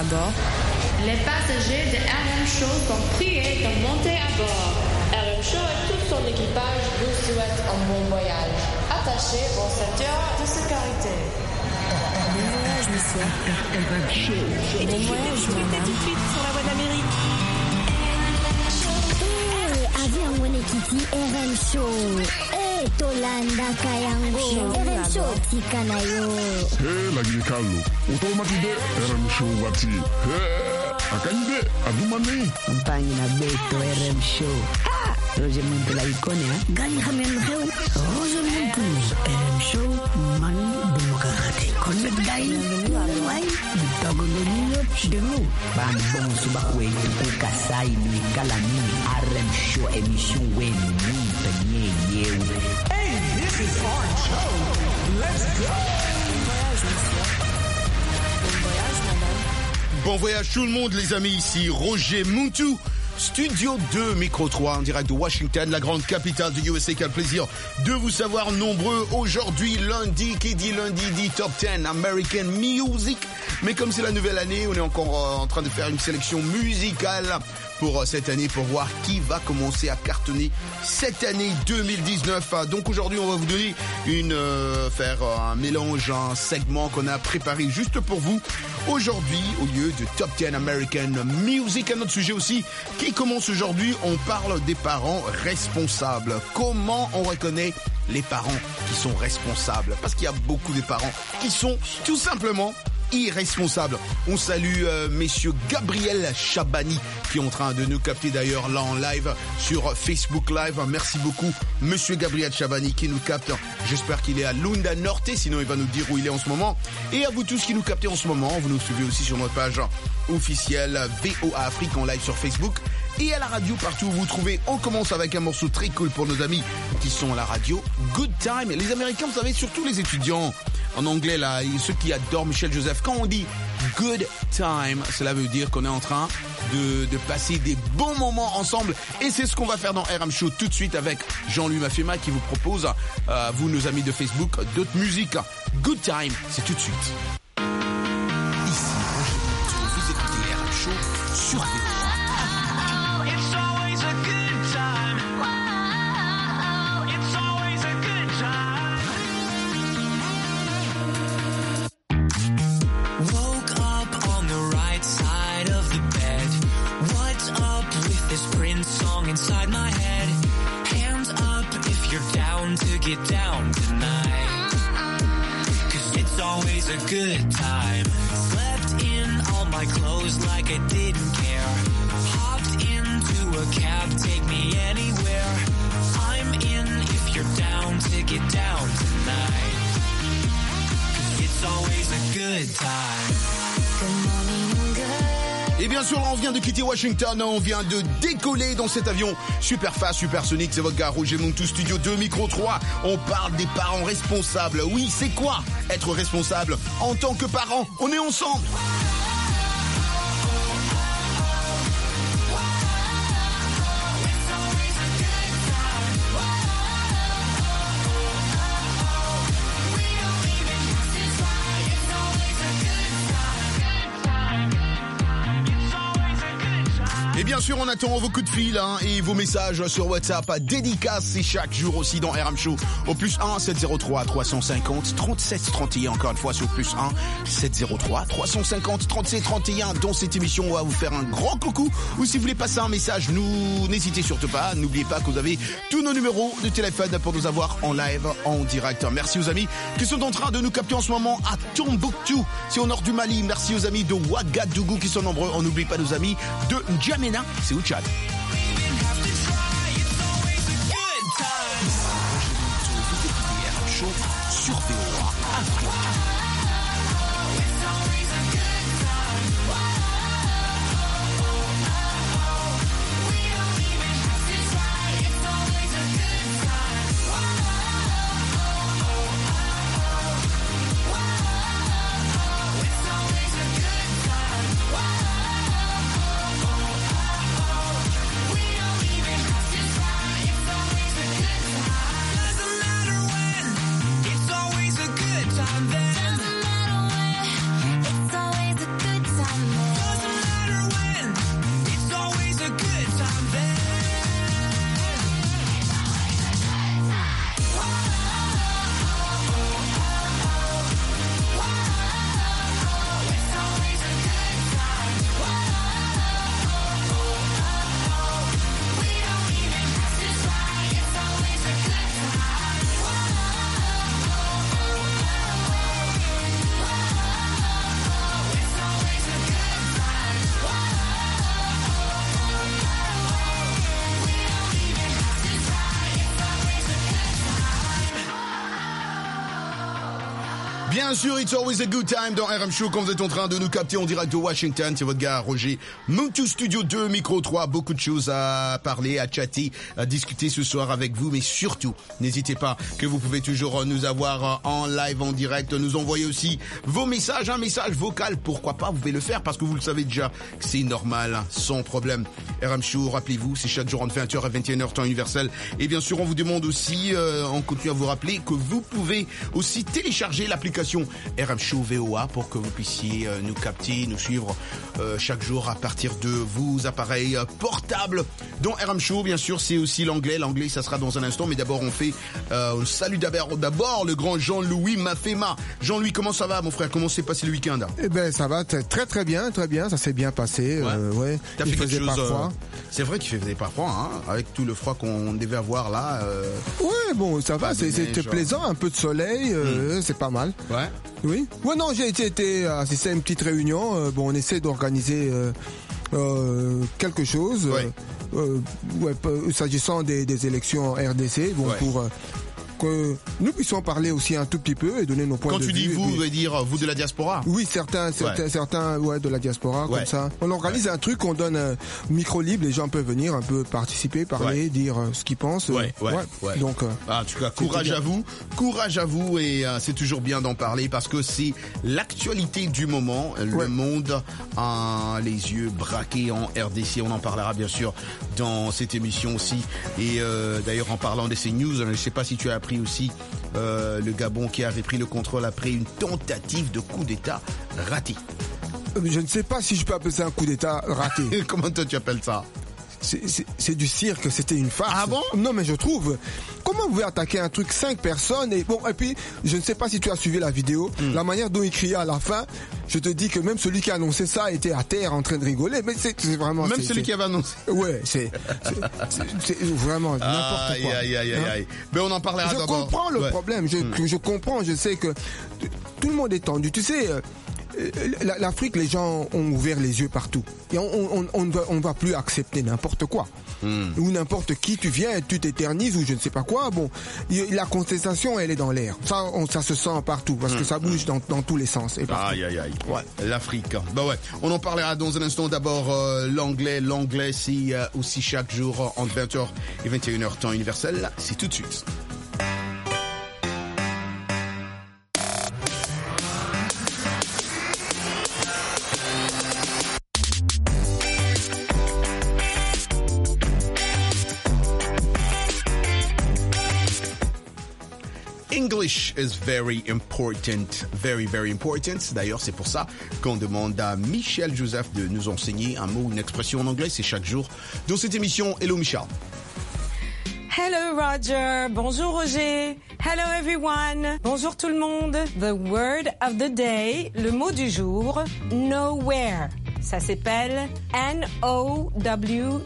bord. Les passagers de RM Show sont priés de monter à bord. RM Show et tout son équipage vous souhaitent un bon voyage. Attachez vos ceintures de sécurité. Bon voyage, monsieur. RM Show. Bon voyage, madame. Tout de suite sur la voie d'Amérique. Avion Wene Kiti RM Show. Tolanda Kayango. RM Show Tikanayo. Lagi Carlo. Automatide RM Show Wati. Akande Adumani. Mpani na Beto RM Show. Roger Muntu la ikone Gani Hamel Heu. Roger Muntu RM Show Mani Demokrati. Konnet Gain. Wai. Bitagolonio Demu. Bambon Subakwe Kasai Nikalani RM Show émission Wen Muntu Yeu. Hey, this is our show. Let's go. Bon voyage tout le monde les amis, ici Roger Muntu, Studio 2, Micro 3 en direct de Washington, la grande capitale du USA. Quel plaisir de vous savoir nombreux aujourd'hui, lundi, qui dit lundi dit Top 10 American Music. Mais comme c'est la nouvelle année, on est encore en train de faire une sélection musicale pour cette année, pour voir qui va commencer à cartonner cette année 2019. Donc aujourd'hui, on va vous donner faire un mélange, un segment qu'on a préparé juste pour vous. Aujourd'hui, au lieu de Top 10 American Music, un autre sujet aussi qui commence aujourd'hui, on parle des parents responsables. Comment on reconnaît les parents qui sont responsables? Parce qu'il y a beaucoup de parents qui sont tout simplement irresponsable. On salue messieurs Gabriel Chabani qui est en train de nous capter d'ailleurs là en live sur Facebook Live. Merci beaucoup monsieur Gabriel Chabani qui nous capte. J'espère qu'il est à Lunda Norte, sinon il va nous dire où il est en ce moment. Et à vous tous qui nous captez en ce moment, vous nous suivez aussi sur notre page officielle VOA Afrique en live sur Facebook et à la radio partout où vous trouvez. On commence avec un morceau très cool pour nos amis qui sont à la radio, Good Time. Les Américains, vous savez, surtout les étudiants en anglais là, ceux qui adorent Michel Joseph, quand on dit good time, cela veut dire qu'on est en train de passer des bons moments ensemble. Et c'est ce qu'on va faire dans RM Show tout de suite avec Jean-Louis Mafema qui vous propose, vous nos amis de Facebook, d'autres musiques. Good time, c'est tout de suite. Ici, vous écoutez RM Show sur VOA. Inside my head, hands up if you're down to get down tonight. 'Cause it's always a good time. Slept in all my clothes like I didn't care. Hopped into a cab, take me anywhere. I'm in if you're down to get down tonight. 'Cause it's always a good time. Good morning, good. Et bien sûr, là, on vient de quitter Washington, on vient de décoller dans cet avion super fast, supersonique. C'est votre gars Roger Muntu, Studio 2, Micro 3. On parle des parents responsables. Oui, c'est quoi être responsable en tant que parent? On est ensemble. Et bien sûr, on attend vos coups de fil et vos messages sur WhatsApp à dédicace et chaque jour aussi dans RM Show au +1 703 350 37 31. Encore une fois, c'est au +1 703 350 37 31. Dans cette émission, on va vous faire un grand coucou. Ou si vous voulez passer un message, n'hésitez surtout pas. N'oubliez pas que vous avez tous nos numéros de téléphone pour nous avoir en live, en direct. Merci aux amis qui sont en train de nous capter en ce moment à Tombouctou. C'est au nord du Mali. Merci aux amis de Ouagadougou qui sont nombreux. On n'oublie pas nos amis de N'Djamena. C'est au Tchad. Sur VOA Afrique. Doesn't matter when, it's always a good time then. Bien sûr, it's always a good time dans RM Show quand vous êtes en train de nous capter en direct de Washington. C'est votre gars Roger Muntu Studio 2, Micro 3. Beaucoup de choses à parler, à chatter, à discuter ce soir avec vous. Mais surtout, n'hésitez pas que vous pouvez toujours nous avoir en live, en direct. Nous envoyer aussi vos messages, un message vocal. Pourquoi pas, vous pouvez le faire parce que vous le savez déjà que c'est normal, sans problème. RM Show, rappelez-vous, c'est chaque jour entre 20h et 21h temps universel. Et bien sûr, on vous demande aussi, on continue à vous rappeler que vous pouvez aussi télécharger l'application RM Show VOA pour que vous puissiez nous capter, nous suivre chaque jour à partir de vos appareils portables. Dans RM Show, bien sûr, c'est aussi l'anglais. L'anglais, ça sera dans un instant. Mais d'abord, on fait salut d'abord le grand Jean-Louis Mafema. Jean-Louis, comment ça va, mon frère? Comment s'est passé le week-end? Eh ben, ça va très bien. Ça s'est bien passé. Ouais. T'as Il fait quelque faisait chose, pas froid. C'est vrai qu'il faisait pas froid, hein, avec tout le froid qu'on devait avoir là. Ouais, bon, ça va. Pas de C'était neige, plaisant, un peu de soleil. C'est pas mal. Ouais. Oui. Ouais, non, j'ai été assisté à une petite réunion. Bon, on essaie d'organiser quelque chose. Ouais. S'agissant des élections RDC, bon, Ouais. pour que nous puissions parler aussi un tout petit peu et donner nos points Quand de vue. tu dis vous, et puis- vous voulez dire vous de la diaspora? Oui, certains, ouais, de la diaspora, Ouais. comme ça. On organise un truc, on donne un micro libre, les gens peuvent venir un peu participer, parler, Ouais. dire ce qu'ils pensent. Ouais. Donc, En tout cas, courage à vous et c'est toujours bien d'en parler parce que c'est l'actualité du moment. Le monde a les yeux braqués en RDC. On en parlera bien sûr dans cette émission aussi. Et d'ailleurs, en parlant de ces news, je ne sais pas si tu as appris aussi le Gabon qui avait pris le contrôle après une tentative de coup d'État raté. je ne sais pas si je peux appeler ça un coup d'État raté. Comment toi tu appelles ça? C'est du cirque, c'était une farce. Ah bon? Non, mais je trouve. Comment vous pouvez attaquer un truc 5 personnes et puis je ne sais pas si tu as suivi la vidéo, la manière dont il criait à la fin. Je te dis que même celui qui a annoncé ça était à terre en train de rigoler. Mais c'est vraiment. Même celui qui avait annoncé. Ouais, c'est vraiment n'importe quoi. Aïe. Mais on en parlera Je d'abord. comprends le Ouais. problème. Je comprends. Je sais que tout le monde est tendu. Tu sais. L'Afrique, les gens ont ouvert les yeux partout. Et on ne va plus accepter n'importe quoi. Ou n'importe qui, tu viens et tu t'éternises ou je ne sais pas quoi. Bon, la contestation, elle est dans l'air. Ça se sent partout parce que ça bouge dans tous les sens. Et partout. Aïe. Ouais. L'Afrique. Bah ouais. On en parlera dans un instant. D'abord, l'anglais. L'anglais, c'est aussi chaque jour entre 20h et 21h temps universel. C'est tout de suite. English is very important, very, very important. D'ailleurs, c'est pour ça qu'on demande à Michel Joseph de nous enseigner un mot, une expression en anglais. C'est chaque jour dans cette émission. Hello, Michel. Hello Roger, bonjour Roger, hello everyone, bonjour tout le monde. The word of the day, le mot du jour, nowhere. Ça s'appelle N-O-W-H-E-R-E.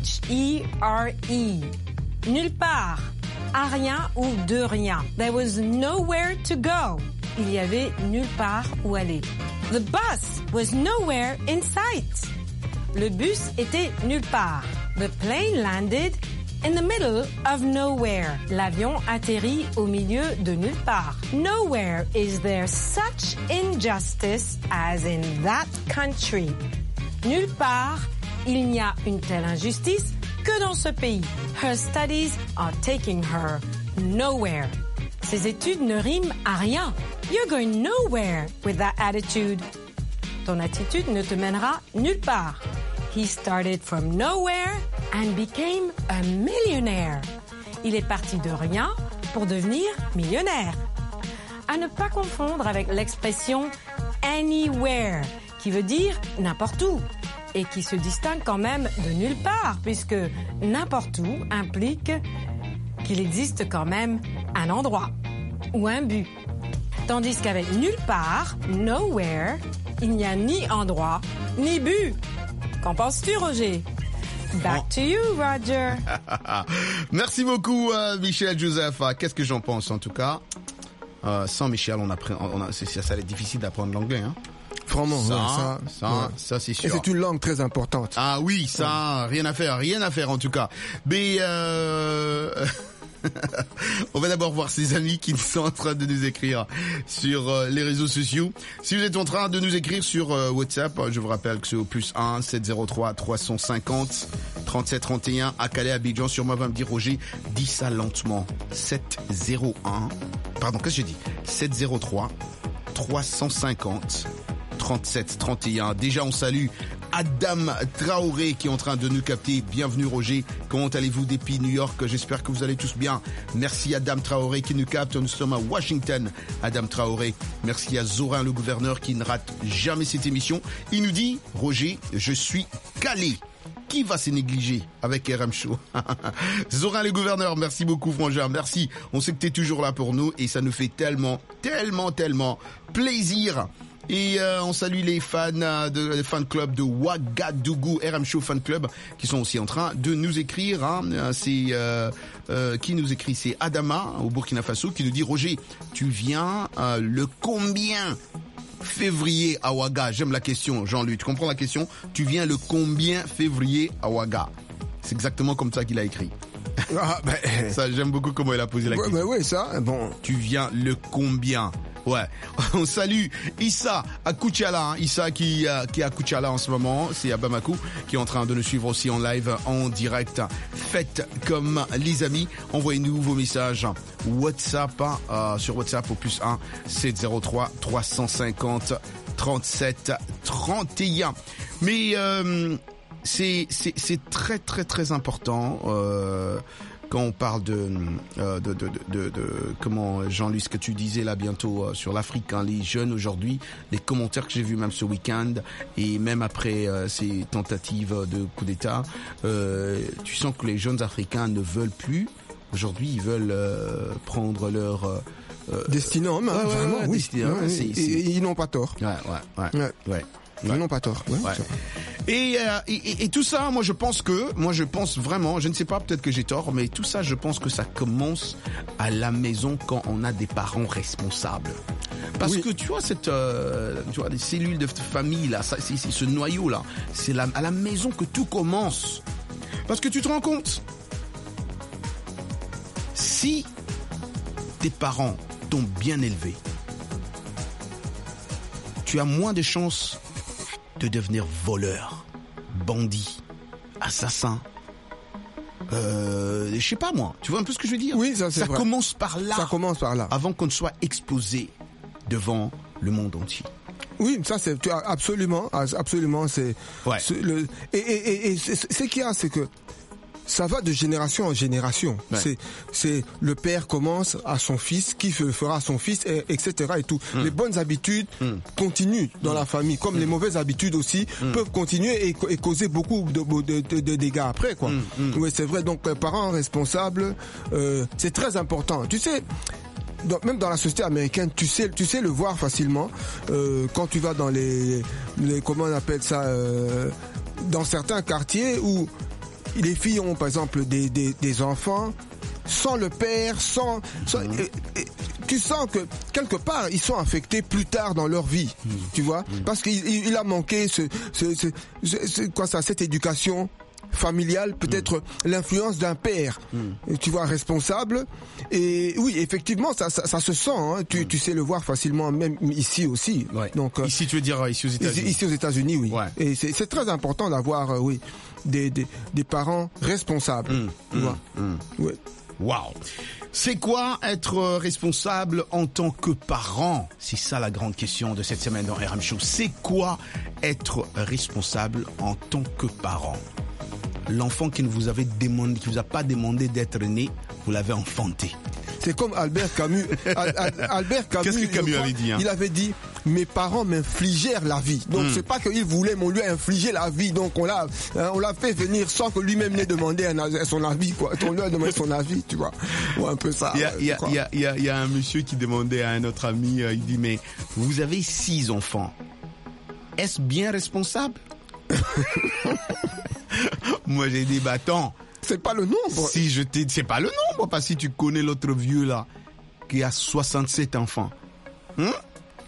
Nulle part, à rien ou de rien. There was nowhere to go. Il y avait nulle part où aller. The bus was nowhere in sight. Le bus était nulle part. The plane landed in the middle of nowhere. L'avion atterrit au milieu de nulle part. Nowhere is there such injustice as in that country. Nulle part, il n'y a une telle injustice que dans ce pays. Her studies are taking her nowhere. Ses études ne riment à rien. You're going nowhere with that attitude. Ton attitude ne te mènera nulle part. He started from nowhere and became a millionaire. Il est parti de rien pour devenir millionnaire. À ne pas confondre avec l'expression anywhere, qui veut dire n'importe où, et qui se distingue quand même de nulle part, puisque n'importe où implique qu'il existe quand même un endroit ou un but. Tandis qu'avec nulle part, nowhere, il n'y a ni endroit ni but. Qu'en penses-tu, Roger? Back to you, Roger. Merci beaucoup, Michel Joseph. Qu'est-ce que j'en pense, en tout cas? Sans Michel, ça va être difficile d'apprendre l'anglais, hein? Vraiment, ça c'est sûr. Et c'est une langue très importante. Ah oui, ça, rien à faire en tout cas. Mais On va d'abord voir ses amis qui sont en train de nous écrire sur les réseaux sociaux. Si vous êtes en train de nous écrire sur WhatsApp, je vous rappelle que c'est au +1 703 350 37 31 à Calais, Abidjan. Sur moi, va me dire Roger, dis ça lentement. 701. Pardon, qu'est-ce que j'ai dit? 703 350 37 31. Déjà, on salue Adam Traoré qui est en train de nous capter. Bienvenue Roger. Comment allez-vous depuis New York? J'espère que vous allez tous bien. Merci Adam Traoré qui nous capte. Nous sommes à Washington. Adam Traoré. Merci à Zorin le gouverneur qui ne rate jamais cette émission. Il nous dit, Roger, je suis calé. Qui va se négliger avec RM Show? Zorin le gouverneur, merci beaucoup frangin, merci. On sait que t'es toujours là pour nous et ça nous fait tellement plaisir. Et on salue les fans de fan club de Ouagadougou, RM Show Fan Club, qui sont aussi en train de nous écrire. C'est qui nous écrit? C'est Adama au Burkina Faso qui nous dit Roger, tu viens le combien février à Ouaga? J'aime la question, Jean-Luc. Tu comprends la question? Tu viens le combien février à Ouaga? C'est exactement comme ça qu'il a écrit. Ah, ben, ça, j'aime beaucoup comment il a posé la question. Oui, ça, bon. Tu viens le combien? Ouais. On salue Issa à Kuchala, Issa qui est à Kuchala en ce moment. C'est à Bamako qui est en train de nous suivre aussi en live, en direct. Faites comme les amis. Envoyez-nous vos messages WhatsApp, sur WhatsApp au +1 703 350 37 31. Mais, c'est très important, quand on parle de comment, Jean-Louis, ce que tu disais là bientôt sur l'Afrique, hein, les jeunes aujourd'hui, les commentaires que j'ai vus même ce week-end et même après ces tentatives de coup d'État, tu sens que les jeunes Africains ne veulent plus. Aujourd'hui, ils veulent prendre leur destinée en main, vraiment, oui. Ils n'ont pas tort. Ouais. Ils n'ont pas tort. Ouais. Et tout ça, moi je pense vraiment, je ne sais pas, peut-être que j'ai tort, mais tout ça, je pense que ça commence à la maison quand on a des parents responsables. Parce que tu vois les cellules de famille là, c'est ce noyau là, c'est à la maison que tout commence. Parce que tu te rends compte, si tes parents t'ont bien élevé, tu as moins de chances de devenir voleur, bandit, assassin. Je sais pas moi. Tu vois un peu ce que je veux dire? Oui, ça vrai. Commence par là. Ça commence par là. Avant qu'on ne soit exposé devant le monde entier. Oui, ça c'est absolument, c'est. Ouais. Et ce qu'il y a, c'est que ça va de génération en génération. Ouais. C'est le père commence à son fils, qui fera à son fils, etc. et tout. Les bonnes habitudes continuent dans la famille, comme les mauvaises habitudes aussi peuvent continuer et causer beaucoup de dégâts après, quoi. Oui, c'est vrai. Donc, parents responsables, c'est très important. Tu sais, même dans la société américaine, tu sais le voir facilement quand tu vas dans les comment on appelle ça, dans certains quartiers où les filles ont par exemple des enfants sans le père, tu sens que quelque part ils sont affectés plus tard dans leur vie, tu vois, parce qu'il a manqué cette éducation familiale, peut-être l'influence d'un père, tu vois, responsable. Et oui, effectivement, ça se sent, hein, tu sais le voir facilement, même ici aussi. Ouais. Donc, ici, tu veux dire ici aux États-Unis? Ici aux États-Unis, oui. Ouais. Et c'est très important d'avoir, des parents responsables. Tu vois. Ouais. Wow. C'est quoi être responsable en tant que parent? C'est ça la grande question de cette semaine dans RM Show. C'est quoi être responsable en tant que parent? L'enfant qui ne vous a pas demandé d'être né, vous l'avez enfanté. C'est comme Albert Camus. Albert Camus. Qu'est-ce que Camus avait dit, hein? Il avait dit, mes parents m'infligèrent la vie. Donc c'est pas qu'ils voulaient, mais on lui a infligé la vie. Donc on l'a fait venir sans que lui-même n'ait demandé son avis, quoi. On lui a demandé son avis, tu vois. Ouais, un peu ça. Il y a un monsieur qui demandait à un autre ami, il dit, mais vous avez 6 enfants. Est-ce bien responsable? Moi j'ai dit, attends. C'est pas le nombre. C'est pas le nombre, parce que si tu connais l'autre vieux là, qui a 67 enfants.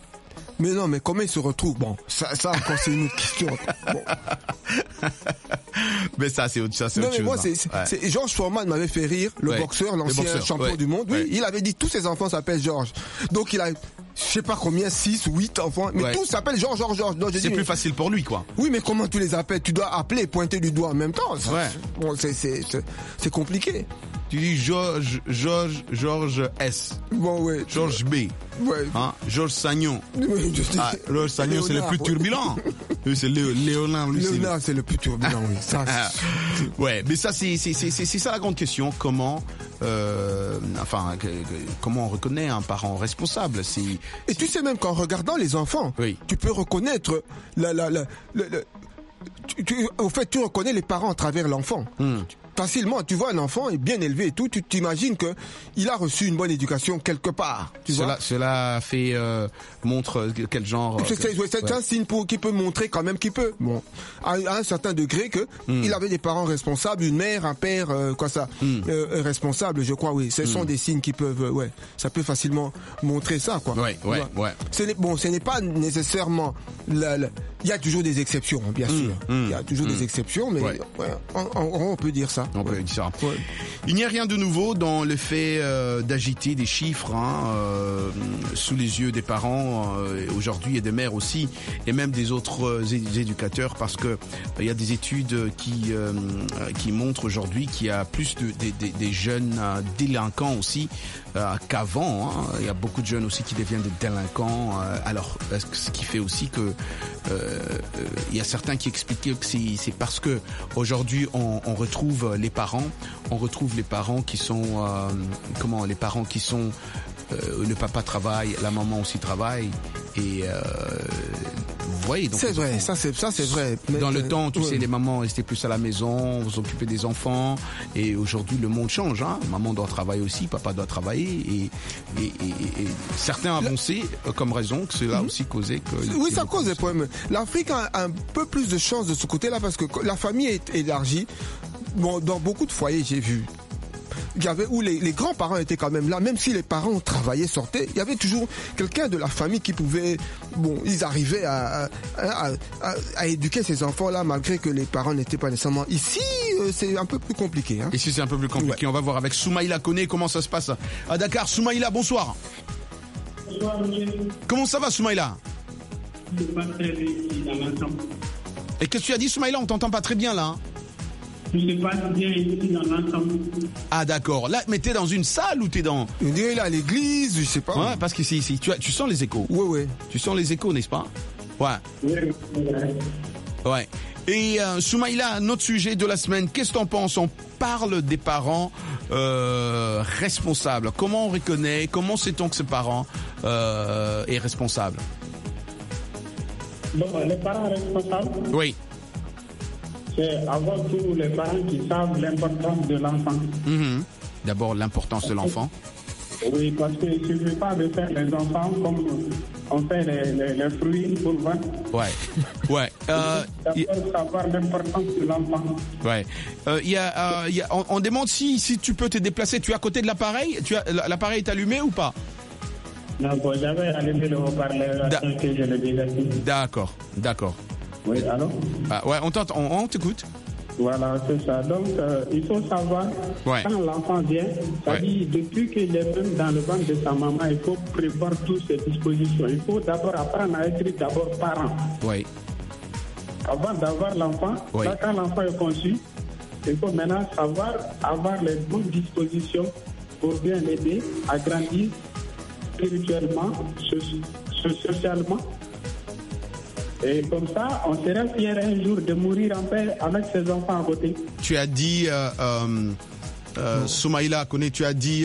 Mais non, mais comment il se retrouve? Bon, ça encore c'est une autre question. Bon. Mais ça, c'est autre chose. Non, mais moi, hein. c'est George Foreman m'avait fait rire, le boxeur, l'ancien champion du monde. Oui, il avait dit tous ses enfants s'appellent George. Donc il a, je sais pas combien, 6 ou 8 enfants, mais tous s'appellent George. Donc, c'est plus facile pour lui, quoi. Oui, mais comment tu les appelles? Tu dois appeler et pointer du doigt en même temps. Bon, c'est compliqué. Tu dis George S. Bon, ouais. George B. Ouais. Hein? George Sagnon. Oui, George Sagnon, c'est le plus turbulent. C'est Léonard. Léonard, c'est le plus turbulent, oui. Ça, ouais, mais ça, c'est ça la grande question. Comment, comment on reconnaît un parent responsable? Et tu sais, même qu'en regardant les enfants, tu peux reconnaître au fait, tu reconnais les parents à travers l'enfant. Facilement, tu vois, un enfant est bien élevé et tout, tu t'imagines que il a reçu une bonne éducation quelque part. Cela fait montre quel genre. C'est un signe qui peut montrer quand même qu'il peut. Bon, à un certain degré que il avait des parents responsables, une mère, un père, responsable, je crois. Oui, ce sont des signes qui peuvent, ça peut facilement montrer ça, quoi. Ouais. Ce n'est pas nécessairement il y a toujours des exceptions, bien sûr. Il y a toujours des exceptions, mais on peut dire ça. On peut dire ça. Il n'y a rien de nouveau dans le fait d'agiter des chiffres sous les yeux des parents aujourd'hui et des mères aussi, et même des autres éducateurs, parce que il y a des études qui montrent aujourd'hui qu'il y a plus des jeunes délinquants aussi qu'avant. Il y a beaucoup de jeunes aussi qui deviennent des délinquants. Alors, ce qui fait aussi que il y a certains qui expliquaient que c'est parce que aujourd'hui on retrouve les parents qui sont les parents qui sont le papa travaille, la maman aussi travaille, et vous voyez, donc c'est vrai, ça c'est vrai. Dans le temps, tu sais, les mamans restaient plus à la maison, vous occupez des enfants, et aujourd'hui le monde change, maman doit travailler aussi, papa doit travailler, et certains avancé comme raison que cela aussi causait que... Oui, ça cause des problèmes. L'Afrique a un peu plus de chance de ce côté-là parce que la famille est élargie. Bon, dans beaucoup de foyers, j'ai vu, il y avait où les grands-parents étaient quand même là, même si les parents travaillaient, sortaient, il y avait toujours quelqu'un de la famille qui pouvait, ils arrivaient à éduquer ces enfants-là malgré que les parents n'étaient pas nécessairement ici. C'est un peu plus compliqué. Ici, c'est un peu plus compliqué. On va voir avec Soumaïla Koné comment ça se passe à Dakar. Soumaïla, bonsoir. Bonsoir, monsieur. Comment ça va, Soumaïla? Et qu'est-ce que tu as dit, Soumaïla? On t'entend pas très bien là. Je ne sais pas bien ici dans l'ensemble. Ah d'accord. Là, mais t'es dans une salle ou t'es dans... On dirait là à l'église, je sais pas. Ouais, parce que ici, tu sens les échos. Ouais. Tu sens les échos, n'est-ce pas? Ouais. Ouais. Et Soumaïla, notre sujet de la semaine, qu'est-ce que t'en penses? On parle des parents responsables. Comment on reconnaît? Comment sait-on que ce parent est responsable? Bon, les parents responsables? Oui. C'est avant tout les parents qui savent l'importance de l'enfant. D'abord, l'importance de l'enfant. Oui, parce qu'il ne suffit pas de faire les enfants comme on fait les fruits pour vendre. Ouais. D'abord, savoir l'importance de l'enfant. Ouais. On demande si tu peux te déplacer. Tu es à côté de l'appareil? L'appareil est allumé ou pas? Non, bon, j'avais allumé le haut-parleur que je l'ai déjà dit. D'accord. Oui, allô? Ouais, on t'entend, on t'écoute. Voilà, c'est ça. Donc, il faut savoir, quand l'enfant vient, c'est-à-dire depuis qu'il est même dans le ventre de sa maman, il faut prévoir toutes ces dispositions. Il faut d'abord apprendre à être d'abord parent. Oui. Avant d'avoir l'enfant, quand l'enfant est conçu, il faut maintenant savoir avoir les bonnes dispositions pour bien l'aider à grandir spirituellement, socialement. Et comme ça, on sera fier un jour de mourir en paix avec ses enfants à côté. Tu as dit, Soumaïla Koné, tu dis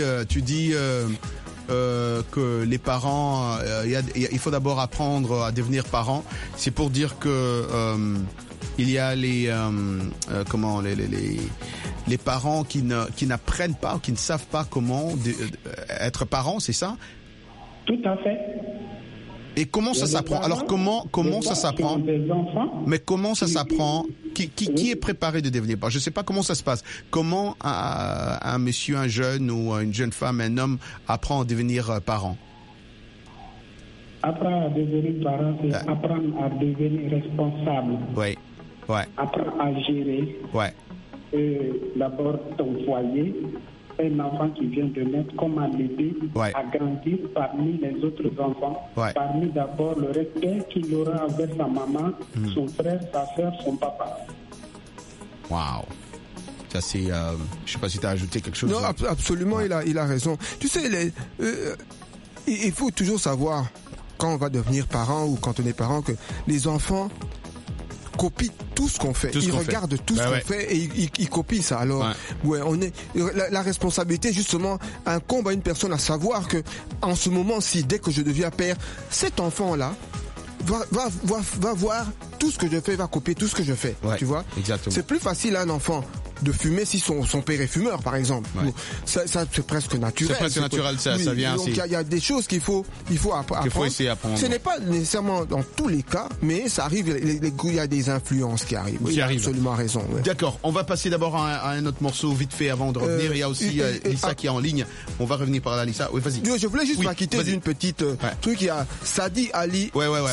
que les parents, il faut d'abord apprendre à devenir parents. C'est pour dire que il y a les parents qui n'apprennent pas, qui ne savent pas comment être parents, c'est ça? Tout à fait. Et comment ça s'apprend? Alors comment ça s'apprend? Mais comment ça s'apprend? Qui est préparé de devenir parent? Je ne sais pas comment ça se passe. Comment un monsieur, un jeune ou une jeune femme, un homme apprend à devenir parent? Apprendre à devenir parent, c'est apprendre à devenir responsable. Oui. apprends à gérer d'abord ton foyer, un enfant qui vient de naître, comment l'aider à grandir parmi les autres enfants, parmi d'abord le respect qu'il aura envers sa maman, son frère, sa soeur, son papa. Wow. Ça c'est, je sais pas si tu as ajouté quelque chose. Non, absolument, il a raison. Tu sais, il faut toujours savoir quand on va devenir parent ou quand on est parent que les enfants copient tout ce qu'on fait. Ils regardent tout ce qu'on fait et ils copient ça. Alors, on est la responsabilité justement incombe à une personne à savoir que en ce moment-ci, dès que je deviens père, cet enfant-là va voir tout ce que je fais, va copier tout ce que je fais. Tu vois. Exactement. C'est plus facile à un enfant de fumer si son père est fumeur, par exemple. Ça c'est presque naturel. C'est presque naturel, ça vient. Donc il y a des choses qu'il faut apprendre. Il faut essayer d'apprendre. Ce n'est pas nécessairement dans tous les cas, mais ça arrive. Il y a des influences qui arrivent. Il a absolument raison. D'accord. On va passer d'abord à un autre morceau vite fait avant de revenir. Il y a aussi Lisa qui est en ligne. On va revenir par là, Lisa. Oui, vas-y. Je voulais juste m'acquitter d'une petite truc. Il y a Sadi Ali.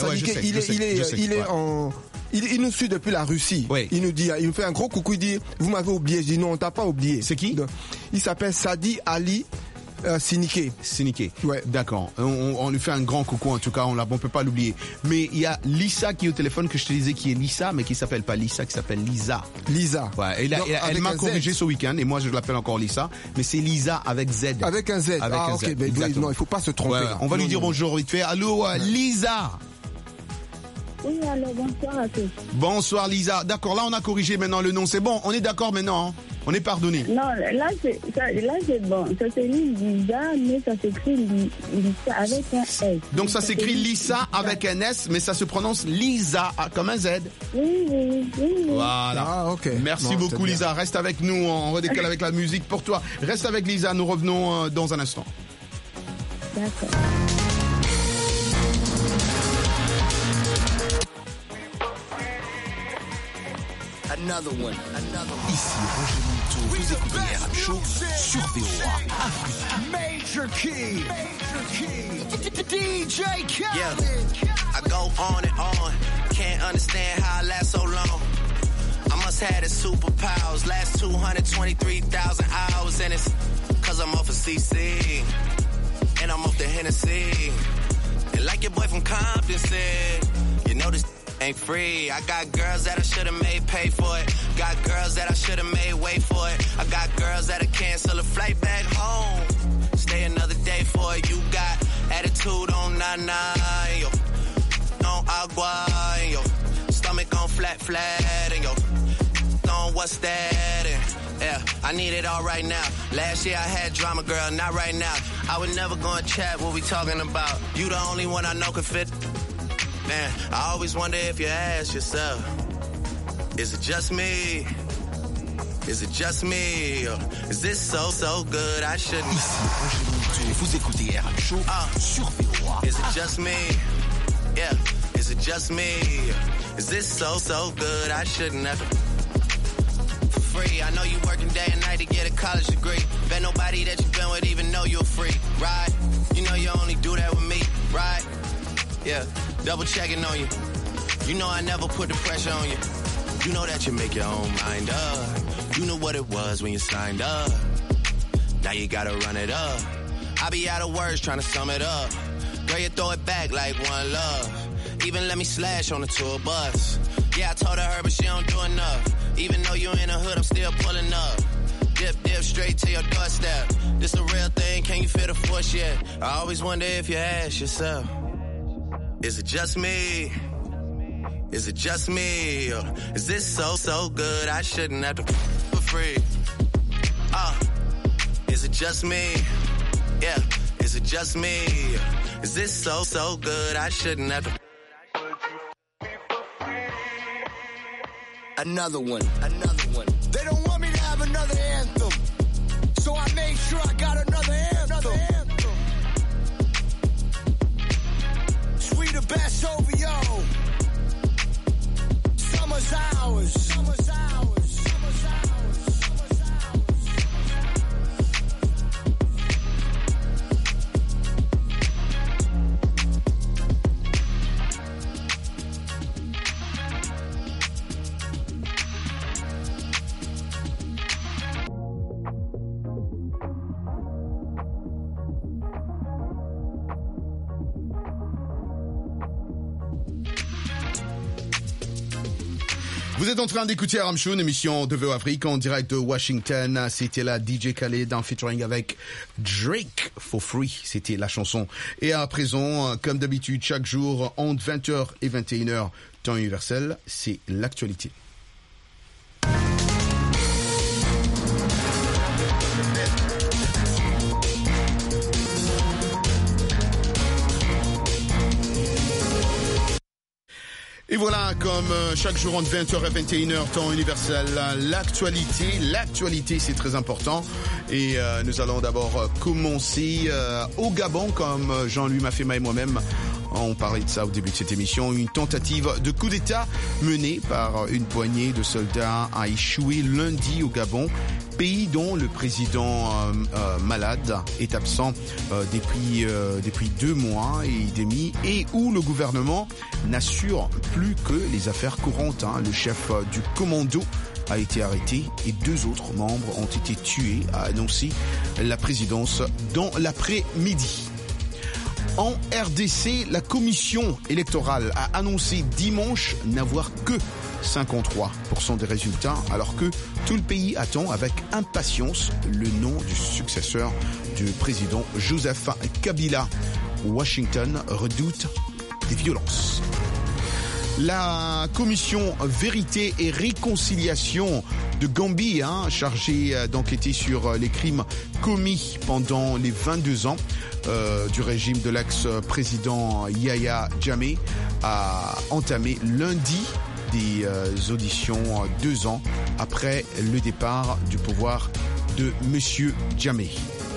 Il nous suit depuis la Russie. Il nous fait un gros coucou. Il dit, vous m'avez oublié. Je dis non, on t'a pas oublié. C'est qui? Il s'appelle Sadi Ali Sinike. D'accord. On lui fait un grand coucou en tout cas. On peut pas l'oublier. Mais il y a Lisa qui est au téléphone que je te disais qui est Lisa, mais qui s'appelle pas Lisa, qui s'appelle Lisa. Ouais. Elle m'a corrigé ce week-end et moi je l'appelle encore Lisa, mais c'est Lisa avec Z. Avec un Z. Ok. Non, il faut pas se tromper. On va lui dire bonjour vite fait. Allô, Lisa. Oui, alors bonsoir à tous. Bonsoir Lisa. D'accord, là on a corrigé maintenant le nom. C'est bon, on est d'accord maintenant. Hein, on est pardonné. Non, là c'est bon. Ça s'écrit Lisa, mais ça s'écrit Lisa avec un S. Donc ça s'écrit Lisa avec un S, mais ça se prononce Lisa comme un Z. Oui. Voilà. Merci beaucoup Lisa. Reste avec nous. On redécale avec la musique pour toi. Reste avec Lisa. Nous revenons dans un instant. D'accord. Another one. Ici Roger Monteau, vous écoutez RM Show sur VOA Afrique. Major Key. DJ Khaled. Yeah, I go on and on. Can't understand how I last so long. I must have the superpowers. Last 223,000 hours, and it's cause I'm off of CC. And I'm off the Hennessy. And like your boy from Compton said, you know this ain't free. I got girls that I should've made pay for it. Got girls that I should've made wait for it. I got girls that'll cancel a flight back home. Stay another day for it. You got attitude on nana, yo. On agua, yo. Stomach on flat, and yo. On what's that? And yeah, I need it all right now. Last year I had drama, girl, not right now. I would never go and chat what we talking about. You the only one I know can fit. Man, I always wonder if you ask yourself, is it just me? Is it just me? Or is this so good I shouldn't? Ici, vous écoutez RM Show sur VOA. Is it just me? Yeah, is it just me? Is this so good I shouldn't have? For free, I know you working day and night to get a college degree. Bet nobody that you've been with even know you're free, right? You know you only do that with me, right? Yeah, double checking on you. You know I never put the pressure on you. You know that you make your own mind up. You knew what it was when you signed up. Now you gotta run it up. I be out of words trying to sum it up. Girl, you throw it back like one love. Even let me slash on the tour bus. Yeah, I told her, but she don't do enough. Even though you in the hood, I'm still pulling up. Dip straight to your doorstep. This a real thing, can you feel the force yet? I always wonder if you ask yourself, is it just me? Is it just me? Or is this so good I shouldn't have to for free? Is it just me? Yeah, is it just me? Is this so good I shouldn't have to? Another one. They don't want me to have another anthem, so I made sure I got another anthem. Sweeter Bass OVO. Summer's ours. Vous êtes en train d'écouter RM Show, une émission de VO Afrique en direct de Washington. C'était la DJ Khaled en featuring avec Drake for Free. C'était la chanson. Et à présent, comme d'habitude, chaque jour, entre 20h et 21h, temps universel, c'est l'actualité. Et voilà, comme chaque jour entre 20h et 21h, temps universel, l'actualité. L'actualité, c'est très important. Et nous allons d'abord commencer au Gabon, comme Jean-Louis Mafema et moi-même. On parlait de ça au début de cette émission. Une tentative de coup d'État menée par une poignée de soldats a échoué lundi au Gabon, pays dont le président malade est absent depuis 2 mois et demi, et où le gouvernement n'assure plus que les affaires courantes. Le chef du commando a été arrêté et 2 autres membres ont été tués, a annoncé la présidence dans l'après-midi. En RDC, la commission électorale a annoncé dimanche n'avoir que 53% des résultats, alors que tout le pays attend avec impatience le nom du successeur du président Joseph Kabila. Washington redoute des violences. La commission Vérité et Réconciliation de Gambie, chargée d'enquêter sur les crimes commis pendant les 22 ans du régime de l'ex-président Yahya Jammeh, a entamé lundi des auditions 2 ans après le départ du pouvoir de Monsieur Jammeh.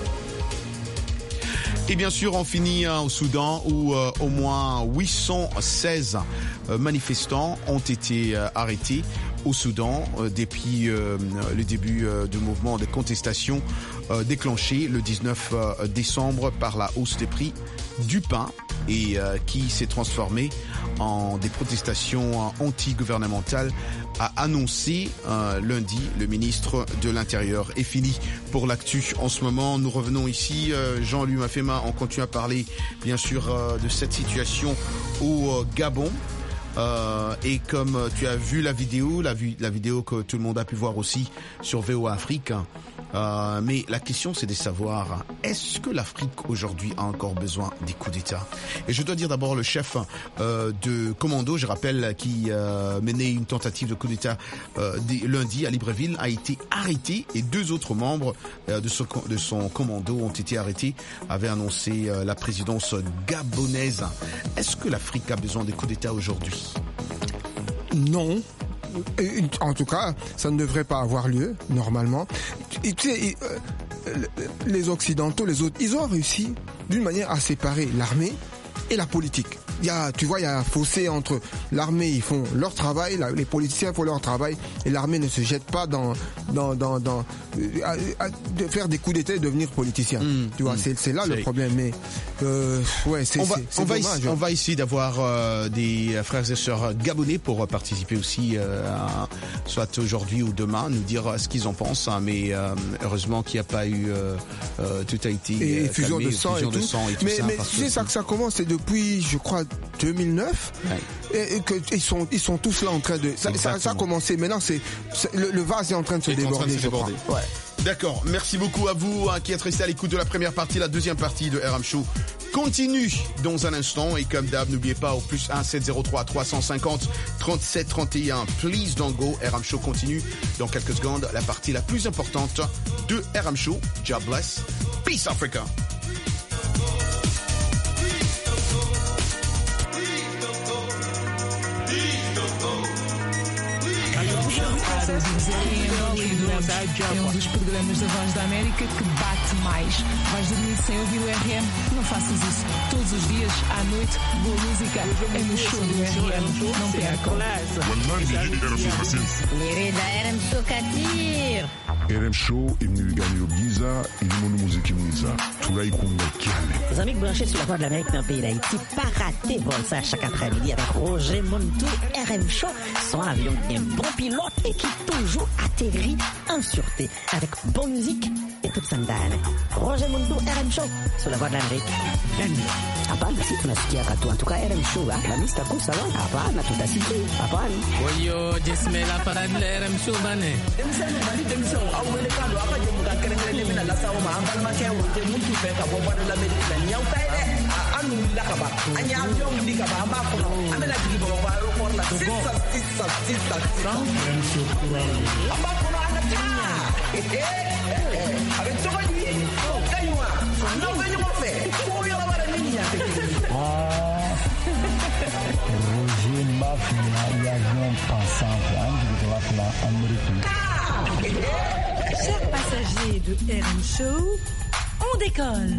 Et bien sûr, on finit au Soudan où au moins 816 manifestants ont été arrêtés au Soudan depuis le début du mouvement de contestation déclenché le 19 décembre par la hausse des prix du pain et qui s'est transformé en des protestations anti-gouvernementales, a annoncé lundi le ministre de l'Intérieur. Et fini pour l'actu en ce moment. Nous revenons ici, Jean-Louis Mafema, on continue à parler bien sûr de cette situation au Gabon. Et comme tu as vu la vidéo que tout le monde a pu voir aussi sur VOA Afrique, mais la question c'est de savoir, est-ce que l'Afrique aujourd'hui a encore besoin des coups d'État? Et je dois dire d'abord le chef de commando, je rappelle, qui menait une tentative de coup d'État lundi à Libreville, a été arrêté, et 2 autres membres de son commando ont été arrêtés, avait annoncé la présidence gabonaise. Est-ce que l'Afrique a besoin des coups d'État aujourd'hui? Non. En tout cas, ça ne devrait pas avoir lieu, normalement. Tu sais, les Occidentaux, les autres, ils ont réussi d'une manière à séparer l'armée et la politique. Il y a un fossé entre l'armée, ils font leur travail, les politiciens font leur travail, et l'armée ne se jette pas de faire des coups d'État et devenir politicien. Tu vois, c'est là le problème. Mais c'est dommage. On va essayer d'avoir des frères et sœurs gabonais pour participer aussi, soit aujourd'hui ou demain, nous dire ce qu'ils en pensent. Mais heureusement qu'il n'y a pas eu, tout a été fusion de sang et tout. Mais tu sais, ça commence, c'est depuis, je crois, 2009, et que ils sont tous là en train de ça a commencé. Maintenant le vase est en train de se déborder, je crois. Ouais. D'accord, merci beaucoup à vous qui êtes restés à l'écoute de la première partie. La deuxième partie de RM Show continue dans un instant, et comme d'hab, n'oubliez pas, au +1 703 350 37 31, please don't go. RM Show continue dans quelques secondes, la partie la plus importante de RM Show. God bless, peace Africa. É dos programas da Voz da América que bate mais. Vais dormir sem ouvir o RM? Não faças isso. Todos os dias, à noite, boa música é no show do RM. Não percam. RM Show Katir. RM Show imniganyiro byiza irimo n'umuziki mwiza turayikunda cyane. Les amis branchés sur la Voix de l'Amérique dans le pays d'Haïti, pas rater bon ça chaque après-midi avec Roger Montou. RM Show, son avion bien bon pilote et qui toujours atterrit en sûreté avec bonne musique et YouTube Santana. Roger Mundu RM Show sulla Voix d'Amerique. Hapana, si tunasikia katu. En tout cas RM Show, la mista kusa wana. Hapana, tutasikia. Hapana. Oyo, Jesmela para de RM Show bane. Emisano bali demisano au wele kando apa je muka kerengere mina la sawo ma ambal ma ke wote mutu fe ka bo badu la medina nyaw tay de anu la ka ba anya yong di ka ba ma ko amela di bo ba ro ko la sisa amba ko na ta avec toi lui kaywa no venyo mo fe ko yo la bara ni ya Roger Mafia y avion passant de la Amérique. Chers passagers de RM Show, on décolle.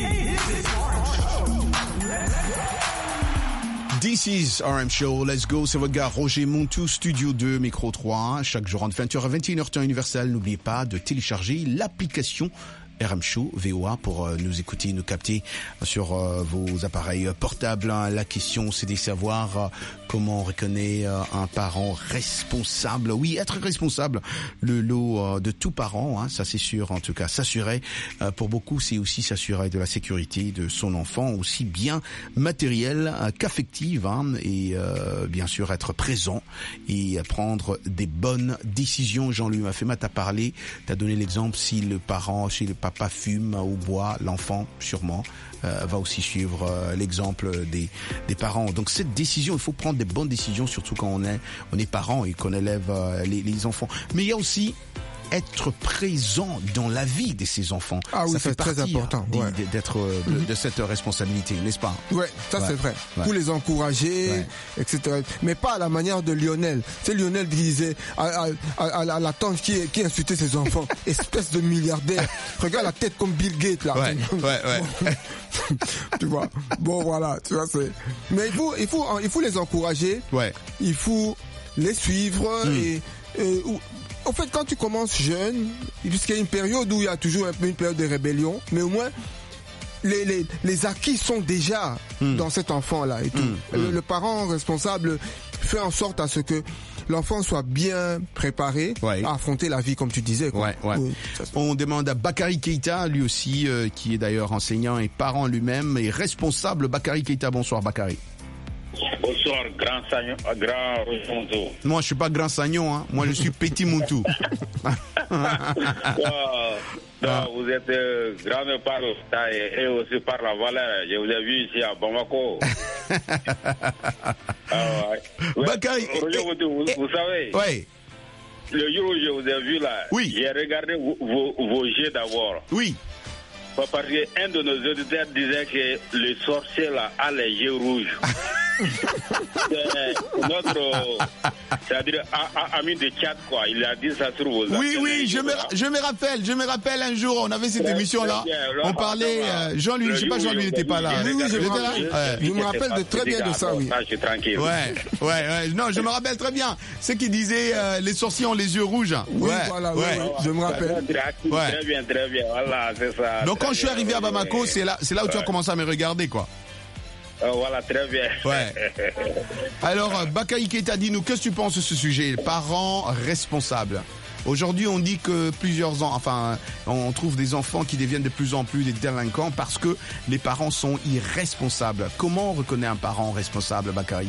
This is RM Show, let's go, c'est votre gars Roger Montou, Studio 2, Micro 3, chaque jour entre 20h à 21h temps universel. N'oubliez pas de télécharger l'application RM Show VOA pour nous écouter, nous capter sur vos appareils portables. La question, c'est de savoir comment on reconnaît un parent responsable. Oui, être responsable, le lot de tout parent, ça c'est sûr. En tout cas, s'assurer, pour beaucoup, c'est aussi s'assurer de la sécurité de son enfant, aussi bien matériel qu'affective, et bien sûr être présent et prendre des bonnes décisions. Jean-Louis Mafema t'a parlé, t'as donné l'exemple si le papa fume ou boit, l'enfant sûrement va aussi suivre l'exemple des parents. Donc cette décision, il faut prendre des bonnes décisions, surtout quand on est parent et qu'on élève les enfants. Mais il y a aussi être présent dans la vie de ses enfants. Ah oui, ça c'est fait très partie important. d'être de cette responsabilité, n'est-ce pas? Ouais, ça c'est vrai. Ouais. Pour les encourager, etc. Mais pas à la manière de Lionel. C'est Lionel qui disait à la tante qui insultait ses enfants, espèce de milliardaire. Regarde la tête comme Bill Gates là. Ouais. Tu vois. Bon voilà, tu vois c'est. Mais il faut les encourager. Ouais. Il faut les suivre et en fait, quand tu commences jeune, puisqu'il y a une période où il y a toujours un peu une période de rébellion, mais au moins, les acquis sont déjà dans cet enfant-là et tout. Le parent responsable fait en sorte à ce que l'enfant soit bien préparé à affronter la vie, comme tu disais. Quoi. Oui, on demande à Bakary Keita, lui aussi, qui est d'ailleurs enseignant et parent lui-même, et responsable. Bakary Keita, bonsoir Bakary. Bonsoir, grand Montou. Moi, je suis pas grand Sagnon, moi je suis petit Montou. Vous êtes grand par le taille et aussi par la valeur. Je vous ai vu ici à Bamako. Bakary, vous savez, le jour où je vous ai vu là, j'ai regardé vos jeux d'abord. Oui. Parce qu'un de nos auditeurs disait que le sorcier là a les yeux rouges. Notre, c'est-à-dire ami de Tchad, quoi. Il a dit ça sur vos Oui, je me rappelle un jour, on avait cette émission-là. On parlait, Jean-Louis, je sais pas, Jean-Louis n'était pas là. Oui, je me rappelle de très bien de ça, oui. Je suis tranquille. Ouais. Non, je me rappelle très bien. C'est qui disait, les sorciers ont les yeux rouges. Oui, voilà, je me rappelle. Très bien, voilà, c'est ça. Donc quand je suis arrivé à Bamako, c'est là où tu as commencé à me regarder, quoi. Voilà, très bien. Ouais. Alors, Bakary Keita, dis-nous, qu'est-ce que tu penses de ce sujet, parents responsables? Aujourd'hui, on dit que on trouve des enfants qui deviennent de plus en plus des délinquants parce que les parents sont irresponsables. Comment on reconnaît un parent responsable, Bakary?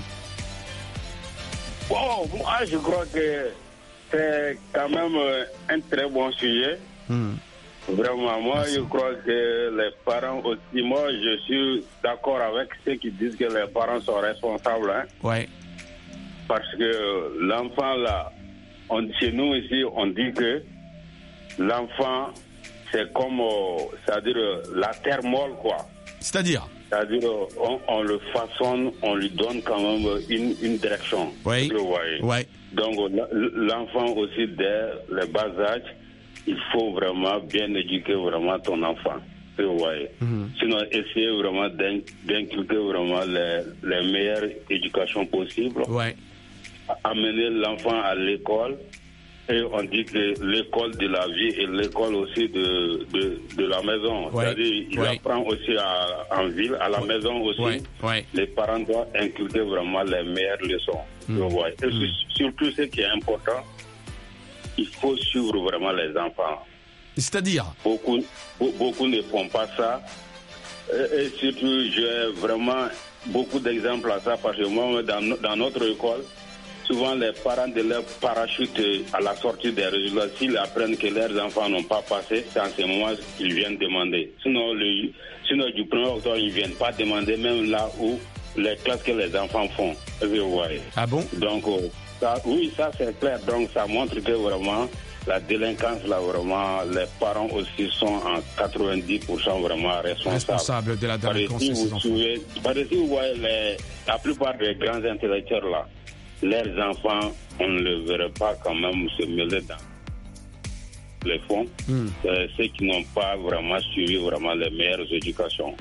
Bon, moi, je crois que c'est quand même un très bon sujet. Vraiment, moi je crois que les parents aussi, moi je suis d'accord avec ceux qui disent que les parents sont responsables. Ouais. Parce que l'enfant là, chez nous ici, on dit que l'enfant c'est comme, c'est-à-dire la terre molle quoi. C'est-à-dire on le façonne, on lui donne quand même une direction. Oui. Vous voyez. Ouais. Donc l'enfant aussi dès le bas âge, il faut vraiment bien éduquer vraiment ton enfant. Vous voyez. Sinon, essayer vraiment d'inculquer vraiment les meilleures éducations possibles. Ouais. Amener l'enfant à l'école. Et on dit que l'école de la vie est l'école aussi de la maison. Ouais. C'est-à-dire, il apprend aussi en ville, à la maison aussi. Ouais. Les parents doivent inculquer vraiment les meilleures leçons. Vous voyez. Et surtout, ce qui est important, il faut suivre vraiment les enfants. C'est-à-dire Beaucoup ne font pas ça. Et surtout, j'ai vraiment beaucoup d'exemples à ça parce que moi, dans notre école, souvent les parents de leurs parachutent à la sortie des résultats. S'ils apprennent que leurs enfants n'ont pas passé, c'est en ce moment qu'ils viennent demander. Sinon, du 1er octobre, ils ne viennent pas demander, même là où les classes que les enfants font. Vous voyez. Ah bon? Donc, ça c'est clair. Donc, ça montre que vraiment, la délinquance, là, vraiment, les parents aussi sont en 90% vraiment responsables de la délinquance. Par ici, vous voyez la plupart des grands intellectuels, là, leurs enfants, on ne le verrait pas quand même se mêler dans les fonds. Ceux qui n'ont pas vraiment suivi vraiment les meilleures éducations.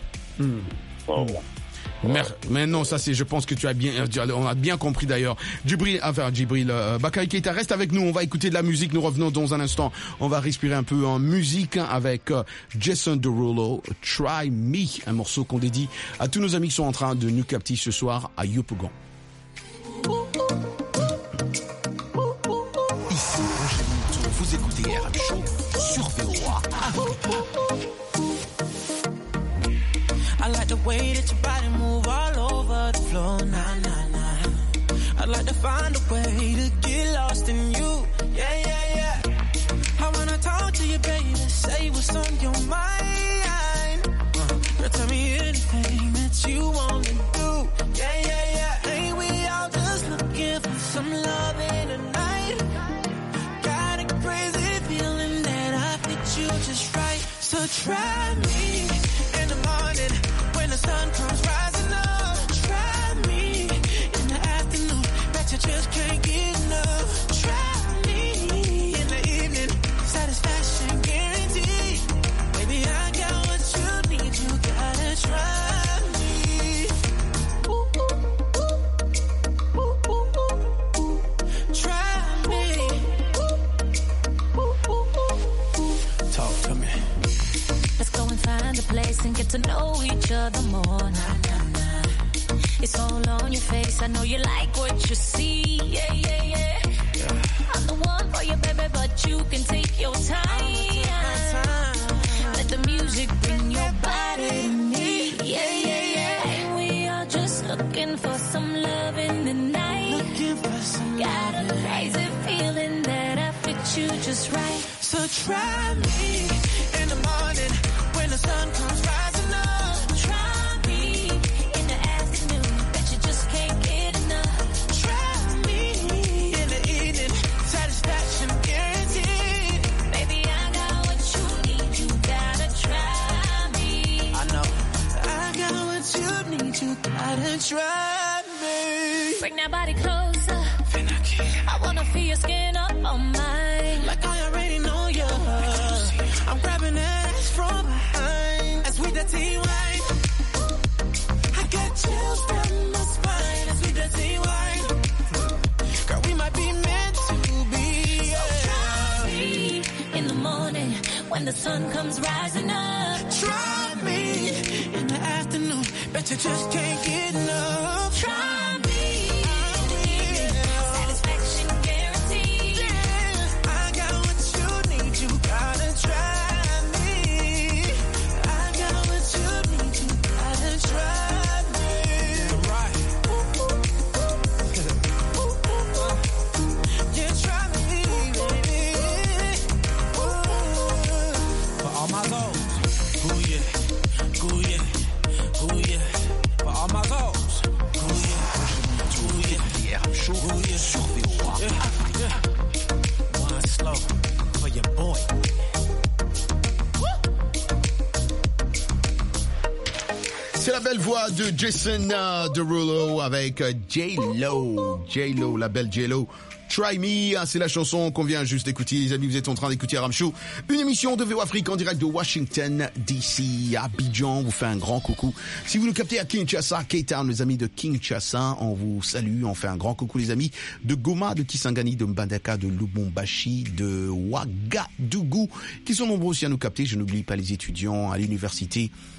Mais non, ça c'est, je pense que on a bien compris d'ailleurs. Djibril, Bakary Keita, reste avec nous, on va écouter de la musique, nous revenons dans un instant. On va respirer un peu en musique avec Jason Derulo, Try Me, un morceau qu'on dédie à tous nos amis qui sont en train de nous capter ce soir à Yopougon. Ici Roger Mouton, vous écoutez RM Show sur VOA. I like the way that your body move all over the floor, nah, nah, nah. I'd like to find a way to get lost in you, yeah, yeah, yeah. I wanna talk to you, baby, say what's on your mind. Girl, tell me anything that you wanna do, yeah, yeah, yeah. Ain't we all just looking for some loving tonight? Got a crazy feeling that I fit you just right. So try me in the morning when the sun comes rising up. Try me in the afternoon, bet you just can't get enough. Try me in the evening, satisfaction guaranteed. Baby, I got what you need, you gotta try me. Try me. Talk to me. Let's go and find a place and get to know each other more. Nah, nah, nah. It's all on your face. I know you like what you see. Yeah, yeah, yeah. I'm the one for you, baby, but you can take your time. Let the music bring your body to me. Yeah, yeah, yeah. And we are just looking for some love in the night. Looking for some got a crazy feeling that I fit you just right. So try me in the morning when the sun comes rising up. Try me in the afternoon, bet you just can't get enough. Try me in the evening, satisfaction guaranteed. Baby, I got what you need, you gotta try me. I know. I got what you need, you gotta try me. Bring that body closer. I wanna feel your skin up on mine. Like I already know you. I'm grabbing ass from behind. As we dirty wine, I get chills from the spine. As we dirty wine, girl, we might be meant to be. So try me in the morning when the sun comes rising up. Try me in the afternoon, bet you just can't get enough. Try me. C'est la belle voix de Jason Derulo avec J-Lo, la belle J-Lo. Try Me, c'est la chanson qu'on vient juste d'écouter. Les amis, vous êtes en train d'écouter RM Show, une émission de VOA Afrique en direct de Washington DC, Abidjan. Vous fait un grand coucou. Si vous nous captez à Kinshasa, K-Town, les amis de Kinshasa, on vous salue. On fait un grand coucou, les amis de Goma, de Kisangani, de Mbandaka, de Lubumbashi, de Ouagadougou, qui sont nombreux aussi à nous capter. Je n'oublie pas les étudiants à l'université